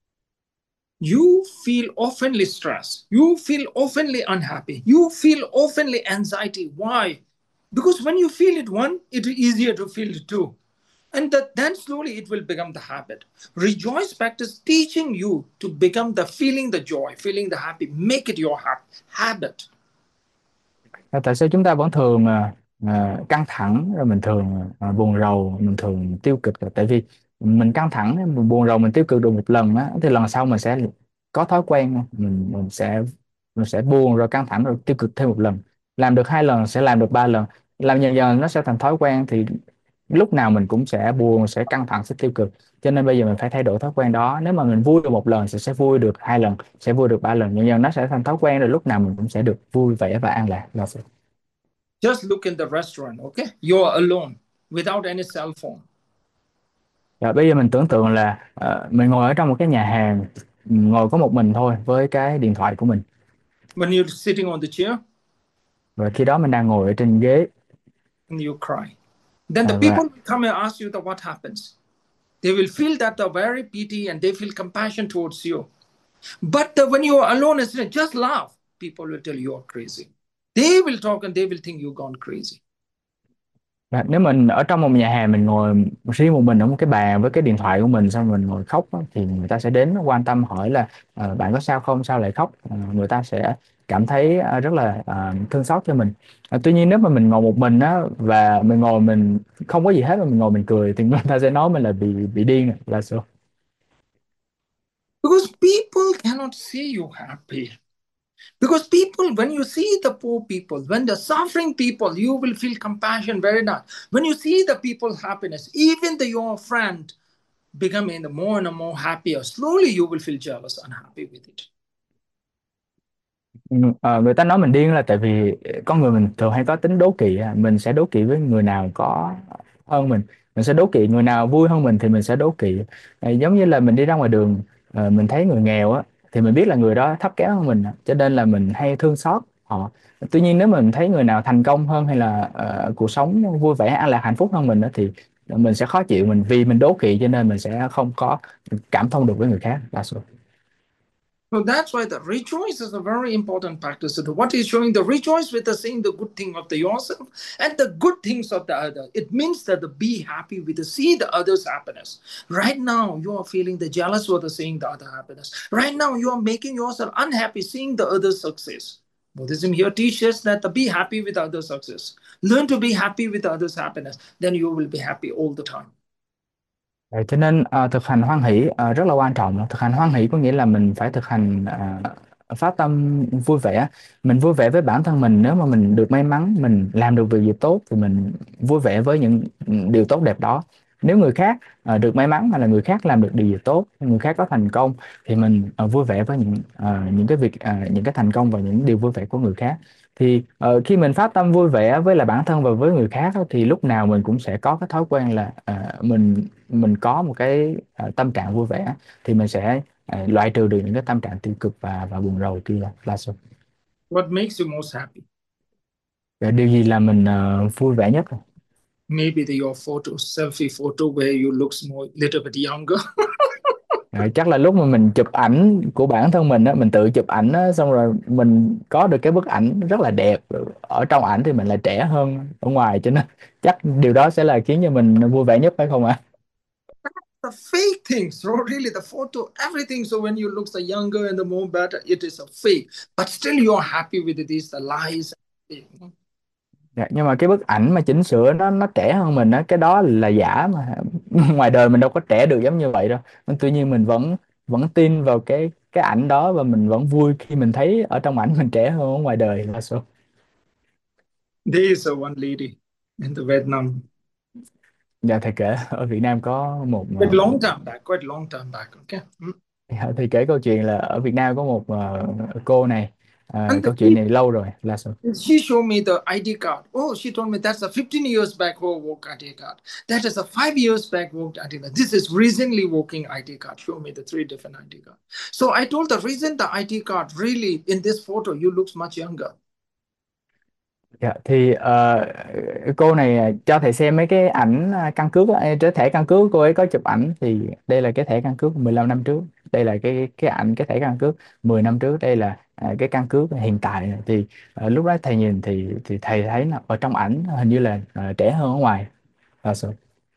You feel oftenly stressed. You feel oftenly unhappy. You feel oftenly anxiety. Why? Because when you feel it one, it is easier to feel it two. And that, then slowly it will become the habit. Rejoice practice teaching you to become the feeling the joy, feeling the happy. Make it your ha- habit. Và tại sao chúng ta vẫn thường à, à, căng thẳng, rồi mình thường à, buồn rầu, mình thường tiêu cực là tại vì mình căng thẳng, mình buồn rầu, mình tiêu cực được một lần á, thì lần sau mình sẽ có thói quen, mình mình sẽ mình sẽ buồn rồi căng thẳng rồi tiêu cực thêm một lần, làm được hai lần sẽ làm được ba lần, làm dần dần nó sẽ thành thói quen, thì lúc nào mình cũng sẽ buồn, sẽ căng thẳng, sẽ tiêu cực. Cho nên bây giờ mình phải thay đổi thói quen đó. Nếu mà mình vui được một lần thì sẽ vui được hai lần, sẽ vui được ba lần, dần dần nó sẽ thành thói quen, rồi lúc nào mình cũng sẽ được vui vẻ và an lạc là. Just look in the restaurant, okay? You're alone without any cell phone. Rồi bây giờ mình tưởng tượng là ờ, mình ngồi ở trong một cái nhà hàng, ngồi có một mình thôi với cái điện thoại của mình, When you're sitting on the chair và khi đó mình đang ngồi ở trên ghế. and you cry. Then the Ờ, và people will come and ask you the, what happens. They will feel that the very pity and they feel compassion towards you. But the, when you are alone and say, just laugh, people will tell you are crazy. They will talk and they will think you've gone crazy. và nếu mình ở trong một nhà hàng, mình ngồi riêng một mình ở một cái bàn với cái điện thoại của mình, xong mình ngồi khóc á, thì người ta sẽ đến quan tâm hỏi là ờ, bạn có sao không, sao lại khóc. Ờ, người ta sẽ cảm thấy ờ, rất là ờ, thương xót cho mình. Ờ, tuy nhiên nếu mà mình ngồi một mình á, và mình ngồi mình không có gì hết mà mình ngồi mình cười, thì người ta sẽ nói mình là bị bị điên là sao. Because people cannot see you happy. Because people, when you see the poor people, when the suffering people, you will feel compassion very much. When you see the people's happiness, even the, your friend becoming the more and more happier, slowly you will feel jealous, unhappy with it. Ừ, ờ, người ta nói mình điên là tại vì con người mình thường hay có tính đố kỵ á. Mình sẽ đố kỵ với người nào có hơn mình mình sẽ đố kỵ người nào vui hơn mình thì mình sẽ đố kỵ. Ờ, giống như là mình đi ra ngoài đường, ờ, mình thấy người nghèo á, thì mình biết là người đó thấp kém hơn mình, cho nên là mình hay thương xót họ. Tuy nhiên nếu mình thấy người nào thành công hơn, hay là ờ, cuộc sống vui vẻ an lạc hạnh phúc hơn mình á, thì mình sẽ khó chịu, mình vì mình đố kỵ cho nên mình sẽ không có cảm thông được với người khác là sao. So that's why the rejoice is a very important practice. So what is showing the rejoice with the saying the good thing of the yourself and the good things of the other. It means that the be happy with the see the other's happiness. Right now you are feeling the jealous for the seeing the other happiness. Right now you are making yourself unhappy seeing the other's success. Buddhism here teaches that the be happy with others' success. Learn to be happy with others' happiness. Then you will be happy all the time. Đấy, cho nên ờ, thực hành hoan hỷ ờ, rất là quan trọng. Thực hành hoan hỷ có nghĩa là mình phải thực hành ờ, phát tâm vui vẻ. Mình vui vẻ với bản thân mình. Nếu mà mình được may mắn, mình làm được việc gì tốt thì mình vui vẻ với những điều tốt đẹp đó. Nếu người khác ờ, được may mắn, hay là người khác làm được điều gì tốt, người khác có thành công, thì mình ờ, vui vẻ với những ờ, những cái việc ờ, những cái thành công và những điều vui vẻ của người khác. Thì ờ, khi mình phát tâm vui vẻ với là bản thân và với người khác á, thì lúc nào mình cũng sẽ có cái thói quen là ờ, mình mình có một cái ờ, tâm trạng vui vẻ, thì mình sẽ ờ, loại trừ được những cái tâm trạng tiêu cực và và buồn rầu kia là sao. What makes you most happy? Và điều gì làm mình ờ, vui vẻ nhất? Maybe the, your photo, selfie photo, where you look more, little bit younger. Ờ, chắc là lúc mà mình chụp ảnh của bản thân mình á, mình tự chụp ảnh á, xong rồi mình có được cái bức ảnh rất là đẹp, ở trong ảnh thì mình lại trẻ hơn ở ngoài, cho nên chắc điều đó sẽ là khiến cho mình vui vẻ nhất, phải không ạ? The fake things. So really the photo, everything. So when you look the younger and the more better, it is a fake. But still you're happy with it, is the lies. Dạ, nhưng mà cái bức ảnh mà chỉnh sửa nó nó trẻ hơn mình á, cái đó là giả mà. Ngoài đời mình đâu có trẻ được giống như vậy đâu. Nhưng tuy nhiên mình vẫn vẫn tin vào cái cái ảnh đó, và mình vẫn vui khi mình thấy ở trong ảnh mình trẻ hơn ở ngoài đời là sao. There is a one lady in the Vietnam. Dạ thì kể ở Việt Nam có một Quite ờ, long time back, quite long time back. Okay. Mm. dạ, thì kể câu chuyện là ở Việt Nam có một ờ, cô này. Ờ, And câu chuyện she, này lâu rồi là sao. she showed me the I D card. Oh, she told me that's a fifteen years back who work I D card. That is a five years back worked I D card. This is recently working I D card. Show me the three different I D card. So I told the reason the I D card really in this photo you looks much younger. Dạ, thì ờ, cô này cho thầy xem mấy cái ảnh à, căn cước á, cái thẻ căn cước cô ấy có chụp ảnh, thì đây là cái thẻ căn cước mười lăm năm trước, đây là cái cái ảnh cái thẻ căn cước mười năm trước, đây là à, cái căn cước hiện tại. Thì ờ, lúc đó thầy nhìn thì thì thầy thấy là ở trong ảnh hình như là ờ, trẻ hơn ở ngoài. Là sao?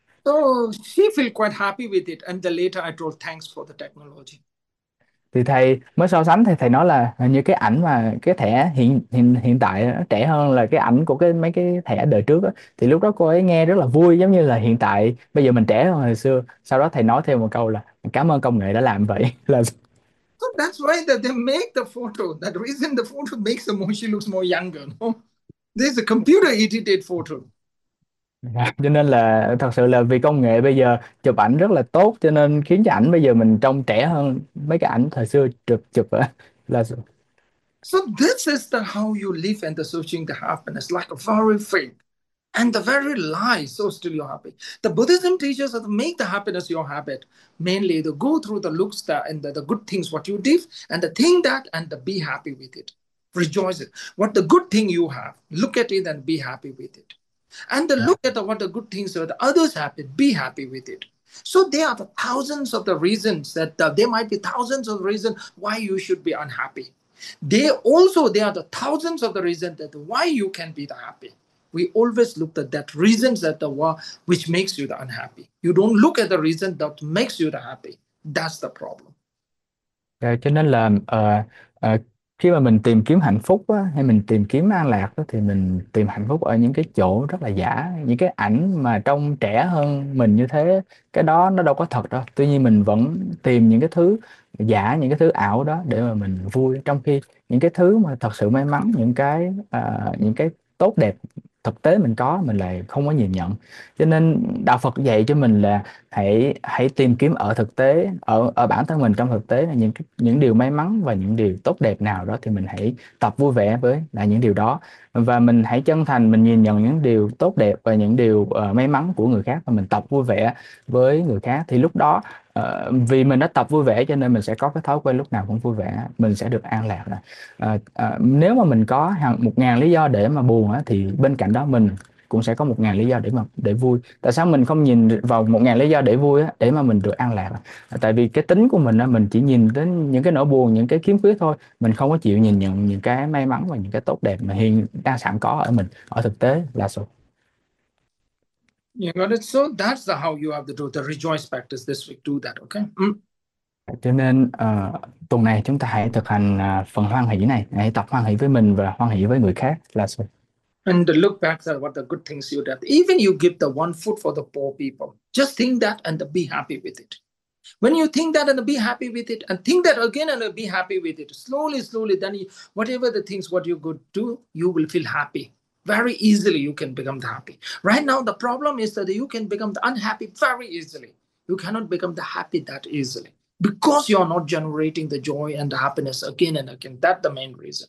So she felt quite happy with it. And the later I told thanks for the technology. Thì thầy mới so sánh, thì thầy nói là hình như cái ảnh mà cái thẻ hiện hiện hiện tại nó trẻ hơn là cái ảnh của cái mấy cái thẻ đời trước á. Thì lúc đó cô ấy nghe rất là vui, giống như là hiện tại bây giờ mình trẻ hơn hồi xưa. Sau đó thầy nói thêm một câu là cảm ơn công nghệ đã làm vậy. Là So that's why that they make the photo. That reason the photo makes the more she looks more younger. No? There's a computer edited photo. cho nên là thật sự là vì công nghệ bây giờ chụp ảnh rất là tốt, cho nên khiến cho ảnh bây giờ mình trông trẻ hơn mấy cái ảnh thời xưa chụp chụp á. Là So this is the how you live and the searching the happiness, like a very fake. And the very lie, so still you're happy. The Buddhism teaches us to make the happiness your habit. Mainly to go through the looks that and the, the good things what you did and the thing that and the be happy with it. Rejoice it. What the good thing you have, look at it and be happy with it. And the look at the, what the good things are the others happy, be happy with it. So there are the thousands of the reasons that uh, there might be thousands of reasons why you should be unhappy. They also there are the thousands of the reasons that why you can be the happy. We always look at that reasons that the which makes you the unhappy. You don't look at the reason that makes you the happy. That's the problem. Ờ, cho nên là ờ, ờ, khi mà mình tìm kiếm hạnh phúc á, hay mình tìm kiếm an lạc á, thì mình tìm hạnh phúc ở những cái chỗ rất là giả, những cái ảnh mà trông trẻ hơn mình như thế, cái đó nó đâu có thật đâu. Tuy nhiên mình vẫn tìm những cái thứ giả, những cái thứ ảo đó để mà mình vui, trong khi những cái thứ mà thật sự may mắn, những cái ờ, những cái tốt đẹp thực tế mình có, mình lại không có nhìn nhận. Cho nên đạo Phật dạy cho mình là hãy hãy tìm kiếm ở thực tế, ở ở bản thân mình, trong thực tế là những cái những điều may mắn và những điều tốt đẹp nào đó, thì mình hãy tập vui vẻ với là những điều đó, và mình hãy chân thành mình nhìn nhận những điều tốt đẹp và những điều ờ, may mắn của người khác, và mình tập vui vẻ với người khác. Thì lúc đó ờ, vì mình đã tập vui vẻ cho nên mình sẽ có cái thói quen lúc nào cũng vui vẻ, mình sẽ được an lạc. Rồi Ờ, ờ, nếu mà mình có hàng một ngàn lý do để mà buồn á, thì bên cạnh đó mình cũng sẽ có một ngàn lý do để mà để vui. Tại sao mình không nhìn vào một ngàn lý do để vui á, để mà mình được an lạc? Tại vì cái tính của mình á, mình chỉ nhìn đến những cái nỗi buồn, những cái khiếm khuyết thôi, mình không có chịu nhìn nhận những cái may mắn và những cái tốt đẹp mà hiện đang sẵn có ở mình, ở thực tế là sao. You got it. So that's the how you have to do the rejoice practice this week. Do that, okay? Mm. Cho nên ờ, tuần này chúng ta hãy thực hành à, phần hoan hỷ này, hãy tập hoan hỷ với mình và hoan hỷ với người khác là sao. And look back at what the good things you did. Even you give the one food for the poor people. Just think that and be happy with it. When you think that and be happy with it, and think that again and be happy with it, slowly, slowly, then you, whatever the things what you could do, you will feel happy. Very easily you can become happy. Right now, the problem is that you can become unhappy very easily. You cannot become the happy that easily because you are not generating the joy and the happiness again and again. That's the main reason.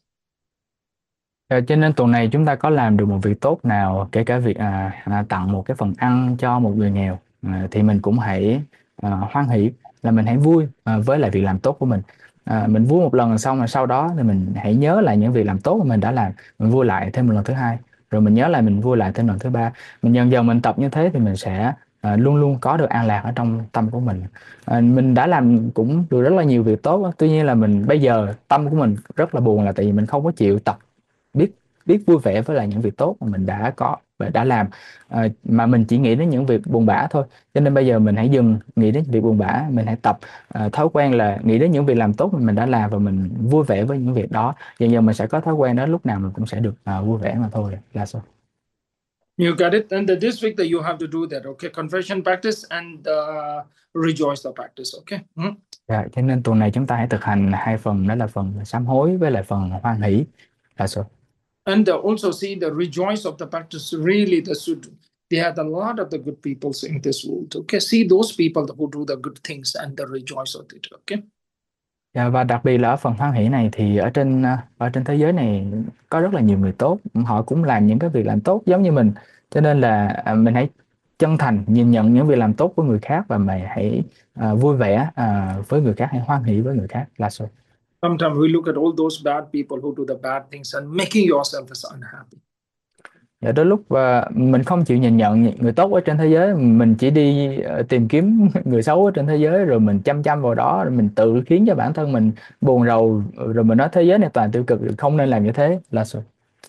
Ờ, cho nên tuần này chúng ta có làm được một việc tốt nào, kể cả việc à, à, tặng một cái phần ăn cho một người nghèo, à, thì mình cũng hãy à, hoan hỷ, là mình hãy vui à, với lại việc làm tốt của mình. À, mình vui một lần xong rồi sau đó thì mình hãy nhớ lại những việc làm tốt mà mình đã làm, mình vui lại thêm một lần thứ hai, rồi mình nhớ lại mình vui lại thêm lần thứ ba. Mình dần dần mình tập như thế thì mình sẽ à, luôn luôn có được an lạc ở trong tâm của mình. À, mình đã làm cũng được rất là nhiều việc tốt á. Tuy nhiên là mình bây giờ tâm của mình rất là buồn, là tại vì mình không có chịu tập biết biết vui vẻ với lại những việc tốt mà mình đã có và đã làm. Ờ, mà mình chỉ nghĩ đến những việc buồn bã thôi. Cho nên bây giờ mình hãy dừng nghĩ đến việc buồn bã, mình hãy tập ờ, thói quen là nghĩ đến những việc làm tốt mà mình đã làm và mình vui vẻ với những việc đó. Dần dần mình sẽ có thói quen đó, lúc nào mình cũng sẽ được ờ, vui vẻ mà thôi là sao. You got it. And this week that you have to do that, okay? Confession practice and uh, rejoice the practice, okay? Mm. Dạ, cho nên tuần này chúng ta hãy thực hành hai phần, đó là phần sám hối với lại phần hoan hỷ là sao. And uh, also see the rejoice of the practice. Really, the should they had a lot of the good people in this world. Okay, see those people who do the good things and the rejoice of it. Okay. Dạ, và đặc biệt là ở phần hoan hỷ này thì ở trên ờ, ở trên thế giới này có rất là nhiều người tốt, họ cũng làm những cái việc làm tốt giống như mình. Cho nên là à, mình hãy chân thành nhìn nhận những việc làm tốt của người khác và mày hãy à, vui vẻ à, với người khác, hãy hoan hỷ với người khác là sao. Sometimes we look at all those bad people who do the bad things and making yourself as unhappy. Dạ, đôi lúc và mình không chịu nhìn nhận những người tốt ở trên thế giới, mình chỉ đi ờ, tìm kiếm người xấu ở trên thế giới, rồi mình chăm chăm vào đó, rồi mình tự khiến cho bản thân mình buồn rầu, rồi mình nói thế giới này toàn tiêu cực, không nên làm như thế là sao.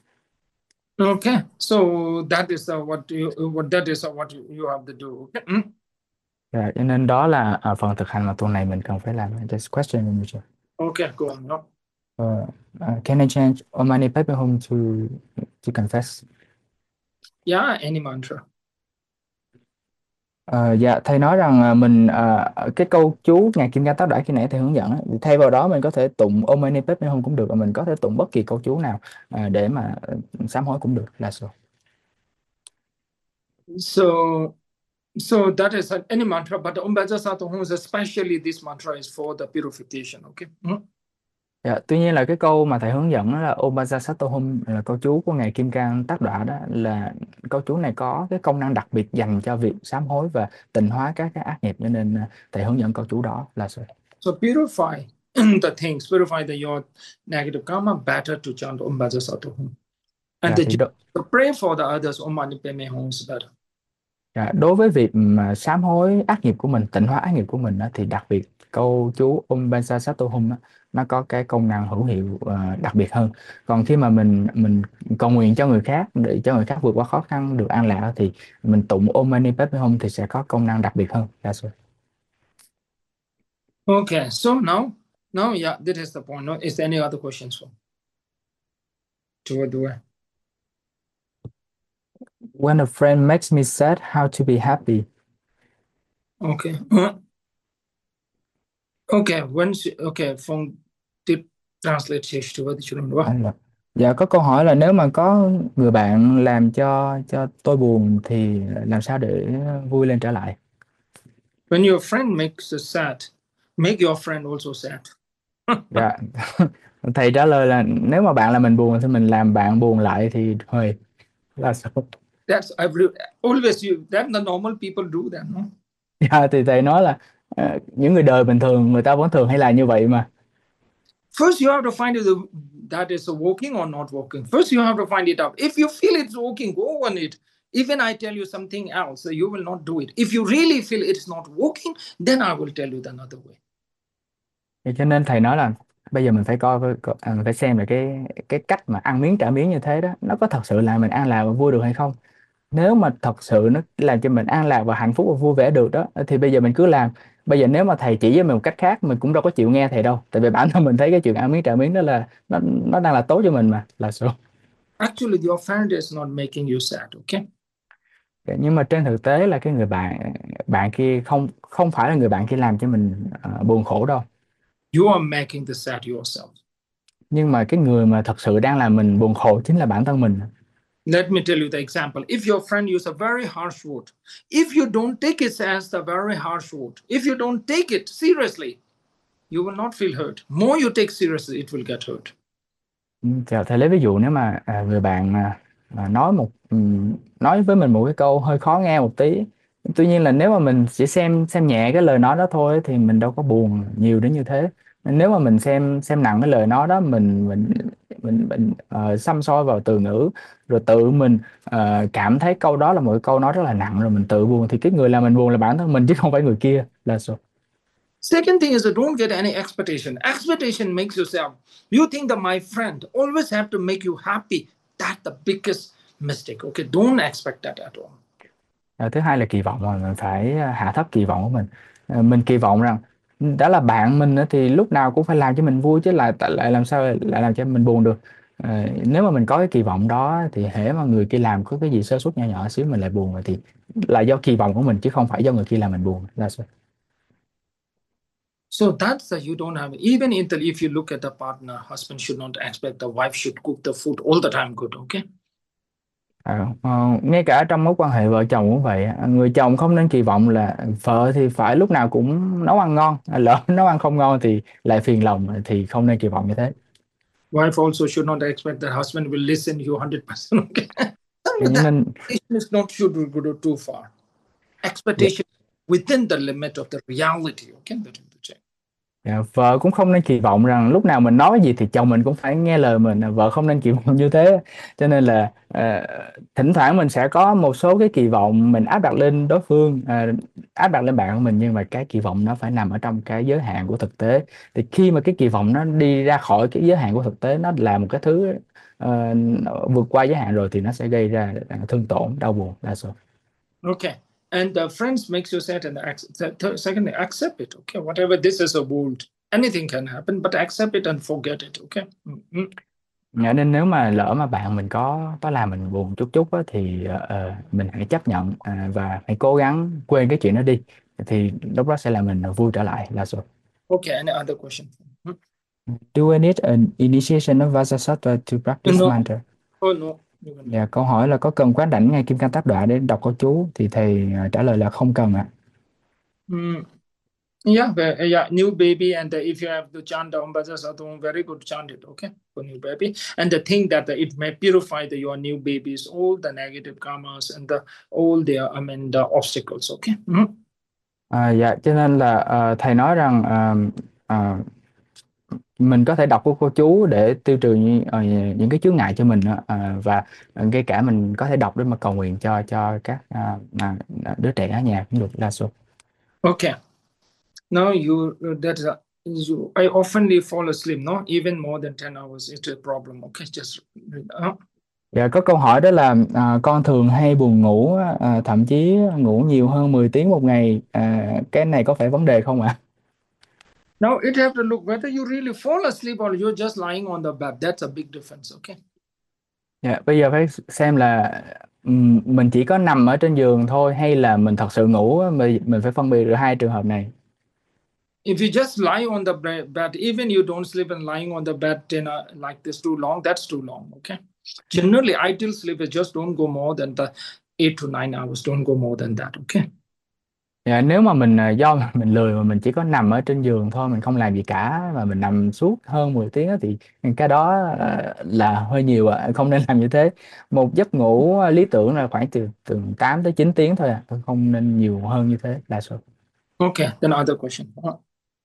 Okay, so that is uh, what you what that is uh, what you, you have to do. Okay. Mm. Dạ, cho nên đó là à, phần thực hành mà tuần này mình cần phải làm. Just question in the Okay, go on. No? Uh, uh, can I change Om Mani Padme Hum to to confess? Yeah, any mantra. Ờ, dạ thầy nói rằng à, mình à, cái câu chú ngài Kim Cang Tác Đoại khi nãy thầy hướng dẫn á, thì thay vào đó mình có thể tụng Om Mani Padme Hum cũng được, và mình có thể tụng bất kỳ câu chú nào à, để mà ờ, sám hối cũng được là sao. So so that is uh, any mantra, but the Om Vajrasattva Hum is especially this mantra is for the purification. Okay. Mm. Dạ, tuy nhiên là cái câu mà thầy hướng dẫn đó là Om Vajrasattva Hum, là câu chú của ngài Kim Cang Tác Đoại đó, là câu chú này có cái công năng đặc biệt dành cho việc sám hối và tịnh hóa các cái ác nghiệp, cho nên à, thầy hướng dẫn câu chú đó là sao. So purify the things, purify the your negative karma, better to chant Om Vajrasattva Hum. And Dạ, the, thì đó, to pray for the others, Om Mani Padme Hum is better. dạ, đối với việc mà sám hối ác nghiệp của mình, tịnh hóa ác nghiệp của mình đó, thì đặc biệt câu chú Om Bansa Sato Hum đó, nó có cái công năng hữu hiệu ờ, đặc biệt hơn. Còn khi mà mình mình cầu nguyện cho người khác để cho người khác vượt qua khó khăn, được an lạc, thì mình tụng Om Mani Padme Hum thì sẽ có công năng đặc biệt hơn. That's right. Okay, so now, now, yeah, that is the point. No, is there any other questions for? Do it, do it. When a friend makes me sad, how to be happy? Okay. Uh, okay, when she, okay, from the translate to what you remember. Anh là dạ có câu hỏi là nếu mà có người bạn làm cho cho tôi buồn thì làm sao để vui lên trở lại? When your friend makes us sad, make your friend also sad. Dạ. Thầy trả lời là nếu mà bạn làm mình buồn thì mình làm bạn buồn lại thì thôi là sao? That's every always you. That the normal people do that, no? Dạ, thì thầy nói là ờ, những người đời bình thường người ta vẫn thường hay làm như vậy mà. First, you have to find out that is working or not working. First, you have to find it out. If you feel it's working, go on it. Even I tell you something else, you will not do it. If you really feel it's not working, then I will tell you the another way. Thì cho nên thầy nói là bây giờ mình phải coi coi- coi- à, mình phải xem là cái cái cách mà ăn miếng trả miếng như thế đó nó có thật sự làm mình an lạc và vui được hay không. Nếu mà thật sự nó làm cho mình an lạc và hạnh phúc và vui vẻ được đó thì bây giờ mình cứ làm. Bây giờ nếu mà thầy chỉ với mình một cách khác mình cũng đâu có chịu nghe thầy đâu, tại vì bản thân mình thấy cái chuyện ăn miếng trả miếng đó là nó nó đang là tốt cho mình mà là sao. Actually, your friend is not making you sad, okay? Nhưng mà trên thực tế là cái người bạn bạn kia không không phải là người bạn kia làm cho mình ờ, buồn khổ đâu. You are making the sad yourself. Nhưng mà cái người mà thật sự đang làm mình buồn khổ chính là bản thân mình. Let me tell you the example. If your friend uses a very harsh word, if you don't take it as a very harsh word, if you don't take it seriously, you will not feel hurt. More you take seriously, it will get hurt. Ừ, Chào, thầy lấy ví dụ nếu mà à, người bạn mà, mà nói một ừm, nói với mình một cái câu hơi khó nghe một tí, tuy nhiên là nếu mà mình chỉ xem xem nhẹ cái lời nói đó thôi thì mình đâu có buồn nhiều đến như thế. Nếu mà mình xem xem nặng cái lời nói đó, mình mình mình mình ờ, xăm soi vào từ ngữ rồi tự mình ờ, cảm thấy câu đó là một cái câu nói rất là nặng rồi mình tự buồn, thì cái người làm mình buồn là bản thân mình chứ không phải người kia là sao. Second thing is that don't get any expectation. Expectation makes yourself. You think that my friend always have to make you happy. That's the biggest mistake. Okay, don't expect that at all. Ờ, thứ hai là kỳ vọng, rồi mình phải ờ, hạ thấp kỳ vọng của mình. Ờ, mình kỳ vọng rằng đã là bạn mình á thì lúc nào cũng phải làm cho mình vui chứ lại tại lại làm sao lại làm cho mình buồn được. Ờ, nếu mà mình có cái kỳ vọng đó thì hễ mà người kia làm có cái gì sơ suất nhỏ nhỏ xíu mình lại buồn rồi thì là do kỳ vọng của mình chứ không phải do người kia làm mình buồn là sao. So that's that you don't have. Even in the, if you look at the partner, husband should not expect the wife should cook the food all the time good. Okay. Ờ, ờ, ngay cả trong mối quan hệ vợ chồng cũng vậy á. Người chồng không nên kỳ vọng là vợ thì phải lúc nào cũng nấu ăn ngon, lỡ nấu ăn không ngon thì lại phiền lòng, thì không nên kỳ vọng như thế. Wife also should not expect that husband will listen you hundred percent. Okay. Cho That nên expectation is not should go too far. dạ, Expectation within the limit of the reality. Okay. That is the check. dạ, vợ cũng không nên kỳ vọng rằng lúc nào mình nói gì thì chồng mình cũng phải nghe lời mình, vợ không nên kỳ vọng như thế. Cho nên là ờ, thỉnh thoảng mình sẽ có một số cái kỳ vọng mình áp đặt lên đối phương, ờ, áp đặt lên bạn của mình, nhưng mà cái kỳ vọng nó phải nằm ở trong cái giới hạn của thực tế. Thì khi mà cái kỳ vọng nó đi ra khỏi cái giới hạn của thực tế, nó là một cái thứ ờ, vượt qua giới hạn rồi thì nó sẽ gây ra thương tổn đau buồn đa số. Okay. And the friends makes you sad and ac- secondly, accept it. Okay. Whatever this is a world, anything can happen, but accept it and forget it. Okay. Mm-hmm. Dạ, nên nếu mà lỡ mà bạn mình có có làm mình buồn chút chút á, thì ờ, ờ, mình hãy chấp nhận, à, và hãy cố gắng quên cái chuyện đó đi, thì lúc đó sẽ làm mình vui trở lại là rồi. Okay. Any other question? Hmm? Do I need an initiation of Vajrasattva to practice No. mantra? Oh no. You can do Dạ, câu hỏi là có cần quán đảnh ngay kim cang tác đọa để đọc câu chú, thì thầy ờ, trả lời là không cần ạ. it. Mm. Yeah, ve- yeah, new baby, and uh, if you have to chant the Om Bhaja Sadhu, very good, chant it, okay, for new baby. And the thing that uh, it may purify the, your new babies, all the negative karmas and the all their, I mean, the obstacles, okay. Mhm. À, dạ, cho nên là ờ, thầy nói rằng ờ, ờ, mình có thể đọc của cô chú để tiêu trừ những, ờ, những cái chướng ngại cho mình á. Ờ, và ngay cả mình có thể đọc để mà cầu nguyện cho cho các à, à, đứa trẻ ở nhà cũng được đa số. Okay. Now you uh, that uh, you, I oftenly fall asleep, no, even more than ten hours. It's a problem. Okay, just uh, Dạ, có câu hỏi đó là à, con thường hay buồn ngủ á, à, thậm chí ngủ nhiều hơn mười tiếng một ngày, à, cái này có phải vấn đề không ạ? now it have to look whether you really fall asleep or you're just lying on the bed. That's a big difference. Okay. Dạ, bây giờ phải xem là ừm, mình chỉ có nằm ở trên giường thôi hay là mình thật sự ngủ á, mình mình phải phân biệt được hai trường hợp này. If you just lie on the bed, even you don't sleep and lying on the bed in a, like this too long, that's too long. Okay. Generally, ideal sleep is just don't go more than the eight to nine hours. Don't go more than that. Okay. Dạ, nếu mà mình à, do mình lười mà mình chỉ có nằm ở trên giường thôi, mình không làm gì cả mà mình nằm suốt hơn mười tiếng á, thì cái đó à, là hơi nhiều ạ, không nên làm như thế. Một giấc ngủ à, lý tưởng là khoảng từ từ tám tới chín tiếng thôi à, không nên nhiều hơn như thế là số. Okay. Then other question. Uh,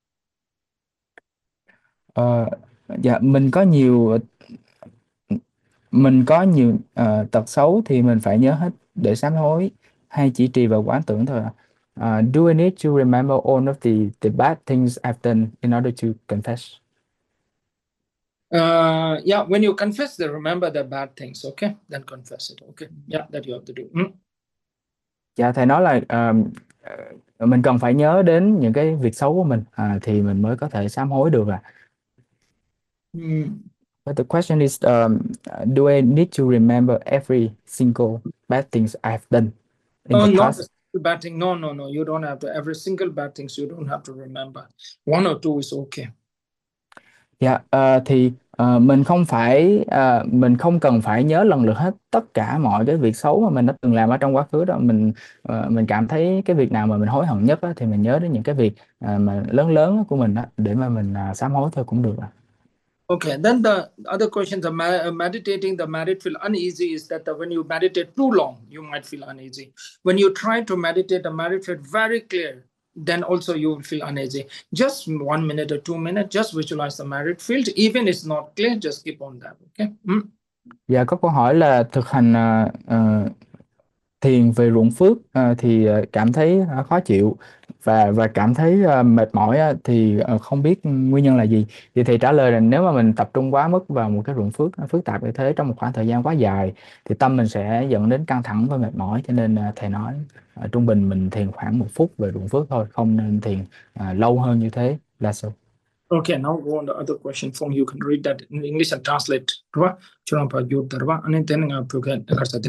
Ờ, dạ, mình có nhiều mình có nhiều ờ, tật xấu thì mình phải nhớ hết để sám hối hay chỉ trì vào quán tưởng thôi ạ? À, do I need to remember all of the the bad things I've done in order to confess? Uh, yeah, when you confess, then remember the bad things, okay? Then confess it, okay? Yeah, that you have to do. Mm. Dạ thầy nói là ờ, ờ, mình cần phải nhớ đến những cái việc xấu của mình à, thì mình mới có thể sám hối được à. Mm. But the question is, um, do I need to remember every single bad things I've done in Oh, the not a past? single bad thing. No, no, no. You don't have to. Every single bad things you don't have to remember. One or two is okay. Dạ, ờ, thì ờ, mình không phải ờ, mình không cần phải nhớ lần lượt hết tất cả mọi cái việc xấu mà mình đã từng làm ở trong quá khứ đó. Mình ờ, mình cảm thấy cái việc nào mà mình hối hận nhất á, thì mình nhớ đến những cái việc ờ, mà lớn lớn của mình đó, để mà mình à, sám hối thôi cũng được ạ. Okay, then the other question, the ma- uh, meditating, the merit feel uneasy is that the, when you meditate too long, you might feel uneasy. When you try to meditate, the merit feel very clear, then also you will feel uneasy. Just one minute or two minutes, just visualize the merit field. Even it's not clear, just keep on that. Okay. Mm. Dạ có câu hỏi là thực hành ờ, ờ, thiền về ruộng phước ờ, thì ờ, cảm thấy ờ, khó chịu và và cảm thấy ờ, mệt mỏi á, thì ờ, không biết nguyên nhân là gì. Thì thầy trả lời là nếu mà mình tập trung quá mức vào một cái ruộng phước phức tạp như thế trong một khoảng thời gian quá dài thì tâm mình sẽ dẫn đến căng thẳng và mệt mỏi, cho nên ờ, thầy nói ờ, trung bình mình thiền khoảng một phút về ruộng phước thôi, không nên thiền ờ, lâu hơn như thế là sao. Okay, now go on the other question form. You can read that in English and translate. Right? Chunapa Yurtarva, and then I forget.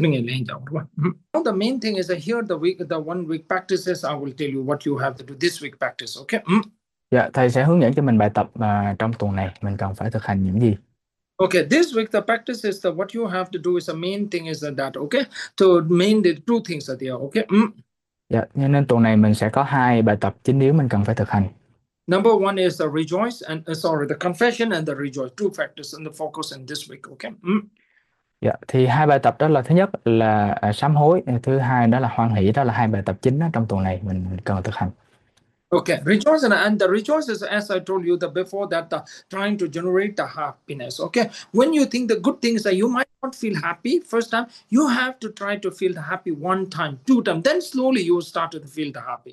Now the main thing is that here the week, the one week practices. I will tell you what you have to do this week practice. Okay. Mm. Dạ thầy sẽ hướng dẫn cho mình bài tập ờ, trong tuần này mình cần phải thực hành những gì. Okay, this week the practice is the what you have to do is the main thing is that okay. So main the two things are there. Okay. Mm. Dạ, cho nên tuần này mình sẽ có hai bài tập chính yếu mình cần phải thực hành. Number one is the rejoice and uh, sorry, the confession and the rejoice. Two factors in the focus in this week. Okay. Mm. Dạ, thì hai bài tập đó là thứ nhất là à, sám hối, thứ hai đó là hoan hỷ, đó là hai bài tập chính đó, trong tuần này mình cần thực hành. Okay, rejoice and, and the rejoice is as I told you the before that the trying to generate the happiness. Okay, when you think the good things that you might not feel happy first time, you have to try to feel the happy one time, two time, then slowly you will start to feel the happy.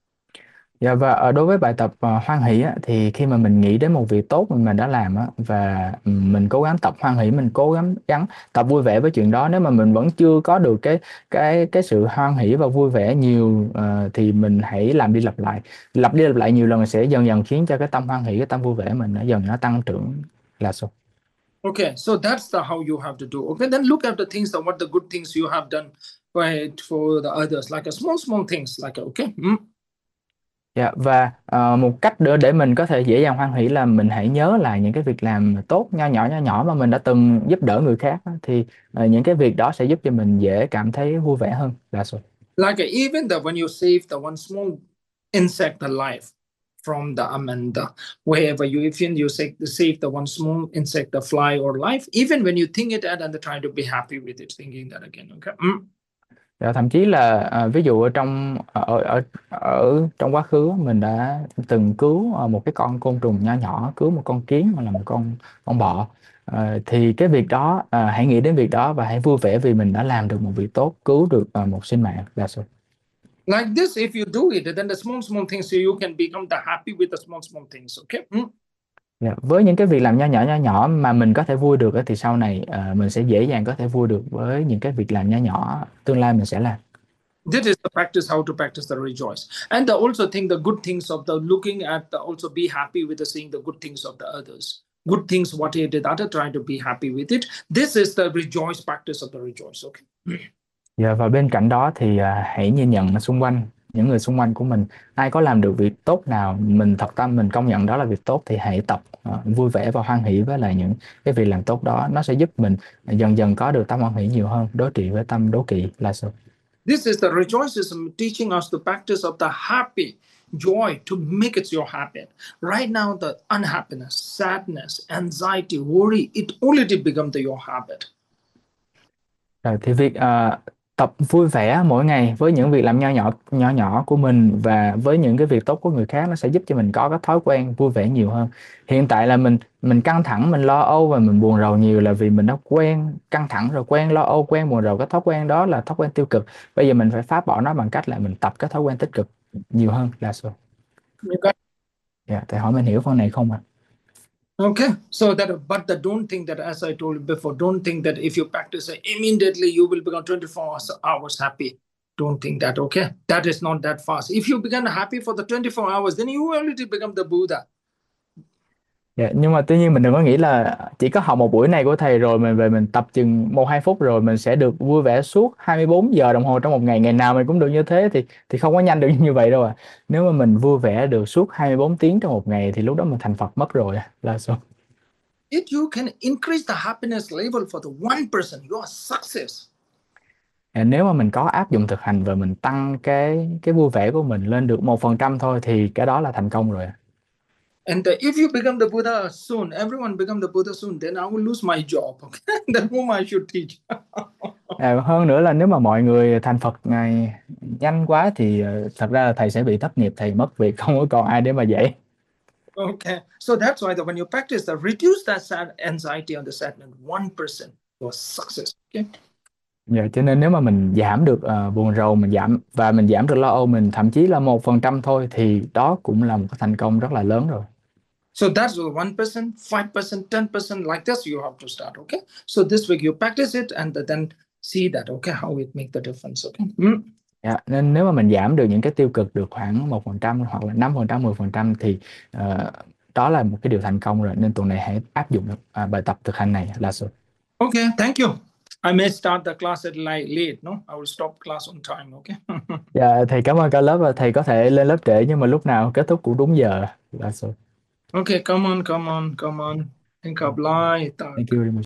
Dạ, và ở đối với bài tập à, hoan hỷ á, thì khi mà mình nghĩ đến một việc tốt mà mình đã làm á, và ừ, mình cố gắng tập hoan hỷ, mình cố gắng gắng tập vui vẻ với chuyện đó, nếu mà mình vẫn chưa có được cái cái cái sự hoan hỷ và vui vẻ nhiều ờ, thì mình hãy làm đi lặp lại, lặp đi lặp lại nhiều lần sẽ dần dần khiến cho cái tâm hoan hỷ, cái tâm vui vẻ mình nó dần nó tăng trưởng là sao. Okay, so that's the how you have to do. Okay, then look at the things that what the good things you have done right for the others, like a small small things, like okay. Mm. Dạ, và ờ, một cách nữa để mình có thể dễ dàng hoan hỷ là mình hãy nhớ lại những cái việc làm tốt nho nhỏ nho nhỏ mà mình đã từng giúp đỡ người khác á, thì ờ, những cái việc đó sẽ giúp cho mình dễ cảm thấy vui vẻ hơn là rồi. Like uh, even the when you save the one small insect alive from the um, and the, wherever you even you save, save the one small insect, the fly or life, even when you think it at and try to be happy with it, thinking that again. Okay. Mm. Dạ, thậm chí là ờ, ví dụ ở trong ở ở ở trong quá khứ mình đã từng cứu ờ, một cái con côn trùng nho nhỏ, cứu một con kiến hoặc là một con con bọ. Ờ, thì cái việc đó ờ, hãy nghĩ đến việc đó và hãy vui vẻ vì mình đã làm được một việc tốt, cứu được ờ, một sinh mạng là rồi. Like this, if you do it, then the small small things, so you can become the happy with the small small things. Okay. Mm. Dạ, với những cái việc làm nho nhỏ nho nhỏ mà mình có thể vui được á, thì sau này ờ, mình sẽ dễ dàng có thể vui được với những cái việc làm nho nhỏ tương lai mình sẽ làm. This is the practice how to practice the rejoice, and the also think the good things of the looking at the also be happy with the seeing the good things of the others. Good things what he did, other try to be happy with it. This is the rejoice practice of the rejoice. Okay. Dạ, và bên cạnh đó thì à, hãy nhìn nhận xung quanh, những người xung quanh của mình, ai có làm được việc tốt nào mình thật tâm mình công nhận đó là việc tốt thì hãy tập à, vui vẻ và hoan hỷ với lại những cái việc làm tốt đó, nó sẽ giúp mình dần dần có được tâm hoan hỷ nhiều hơn, đối trị với tâm đố kỵ là sao. This is the rejoicism teaching us the practice of the happy joy to make it your habit. Right now, the unhappiness, sadness, anxiety, worry, it already become the, your habit. Rồi thì việc à, tập vui vẻ mỗi ngày với những việc làm nho nhỏ nhỏ nhỏ của mình và với những cái việc tốt của người khác, nó sẽ giúp cho mình có cái thói quen vui vẻ nhiều hơn. Hiện tại là mình mình căng thẳng, mình lo âu và mình buồn rầu nhiều là vì mình đã quen căng thẳng rồi, quen lo âu, quen buồn rầu. Cái thói quen đó là thói quen tiêu cực. Bây giờ mình phải phá bỏ nó bằng cách là mình tập cái thói quen tích cực nhiều hơn là sao. You got Dạ, thầy hỏi mình hiểu phần này không ạ? okay. So that, but the, don't think that, as I told you before, don't think that if you practice it, immediately you will become twenty-four hours, hours happy. Don't think that. Okay, that is not that fast. If you become happy for the twenty-four hours, then you already become the Buddha. Dạ, nhưng mà tuy nhiên mình đừng có nghĩ là chỉ có học một buổi này của thầy rồi mình về mình tập chừng một hai phút rồi mình sẽ được vui vẻ suốt hai mươi bốn giờ đồng hồ trong một ngày, ngày nào mình cũng được như thế thì thì không có nhanh được như vậy đâu à. Nếu mà mình vui vẻ được suốt hai mươi bốn tiếng trong một ngày thì lúc đó mình thành Phật mất rồi à. Là sao? If you can increase the happiness level for the one person, you are success. À, nếu mà mình có áp dụng thực hành và mình tăng cái cái vui vẻ của mình lên được một phần trăm thôi thì cái đó là thành công rồi à. And uh, if you become the Buddha soon, everyone become the Buddha soon, then I will lose my job. Okay, then whom I should teach. À, hơn nữa là nếu mà mọi người thành Phật ngày nhanh quá thì ờ, thật ra là thầy sẽ bị thất nghiệp, thầy mất việc, không có còn ai để mà dạy. Okay, so that's why that when you practice that, reduce that sad anxiety on the sadness, one percent was success. Okay. Dạ, cho nên nếu mà mình giảm được ờ, buồn rầu, mình giảm và mình giảm được lo âu, mình thậm chí là một phần trăm thôi thì đó cũng là một cái thành công rất là lớn rồi. So that's the one percent, five percent, ten percent, like this you have to start. Okay. So this week you practice it and then see that, okay, how it make the difference. Okay. Mm. Dạ, nên nếu mà mình giảm được những cái tiêu cực được khoảng một phần trăm hoặc là năm phần trăm, mười phần trăm thì ờ, đó là một cái điều thành công rồi. Nên tuần này hãy áp dụng ờ, bài tập thực hành này là sự. Okay, thank you. I may start the class at like late, no? I will stop class on time, okay? Dạ, thầy cảm ơn cả lớp và thầy có thể lên lớp trễ nhưng mà lúc nào kết thúc cũng đúng giờ là sự. Okay, come on, come on, come on. Think of light. Thank you very much.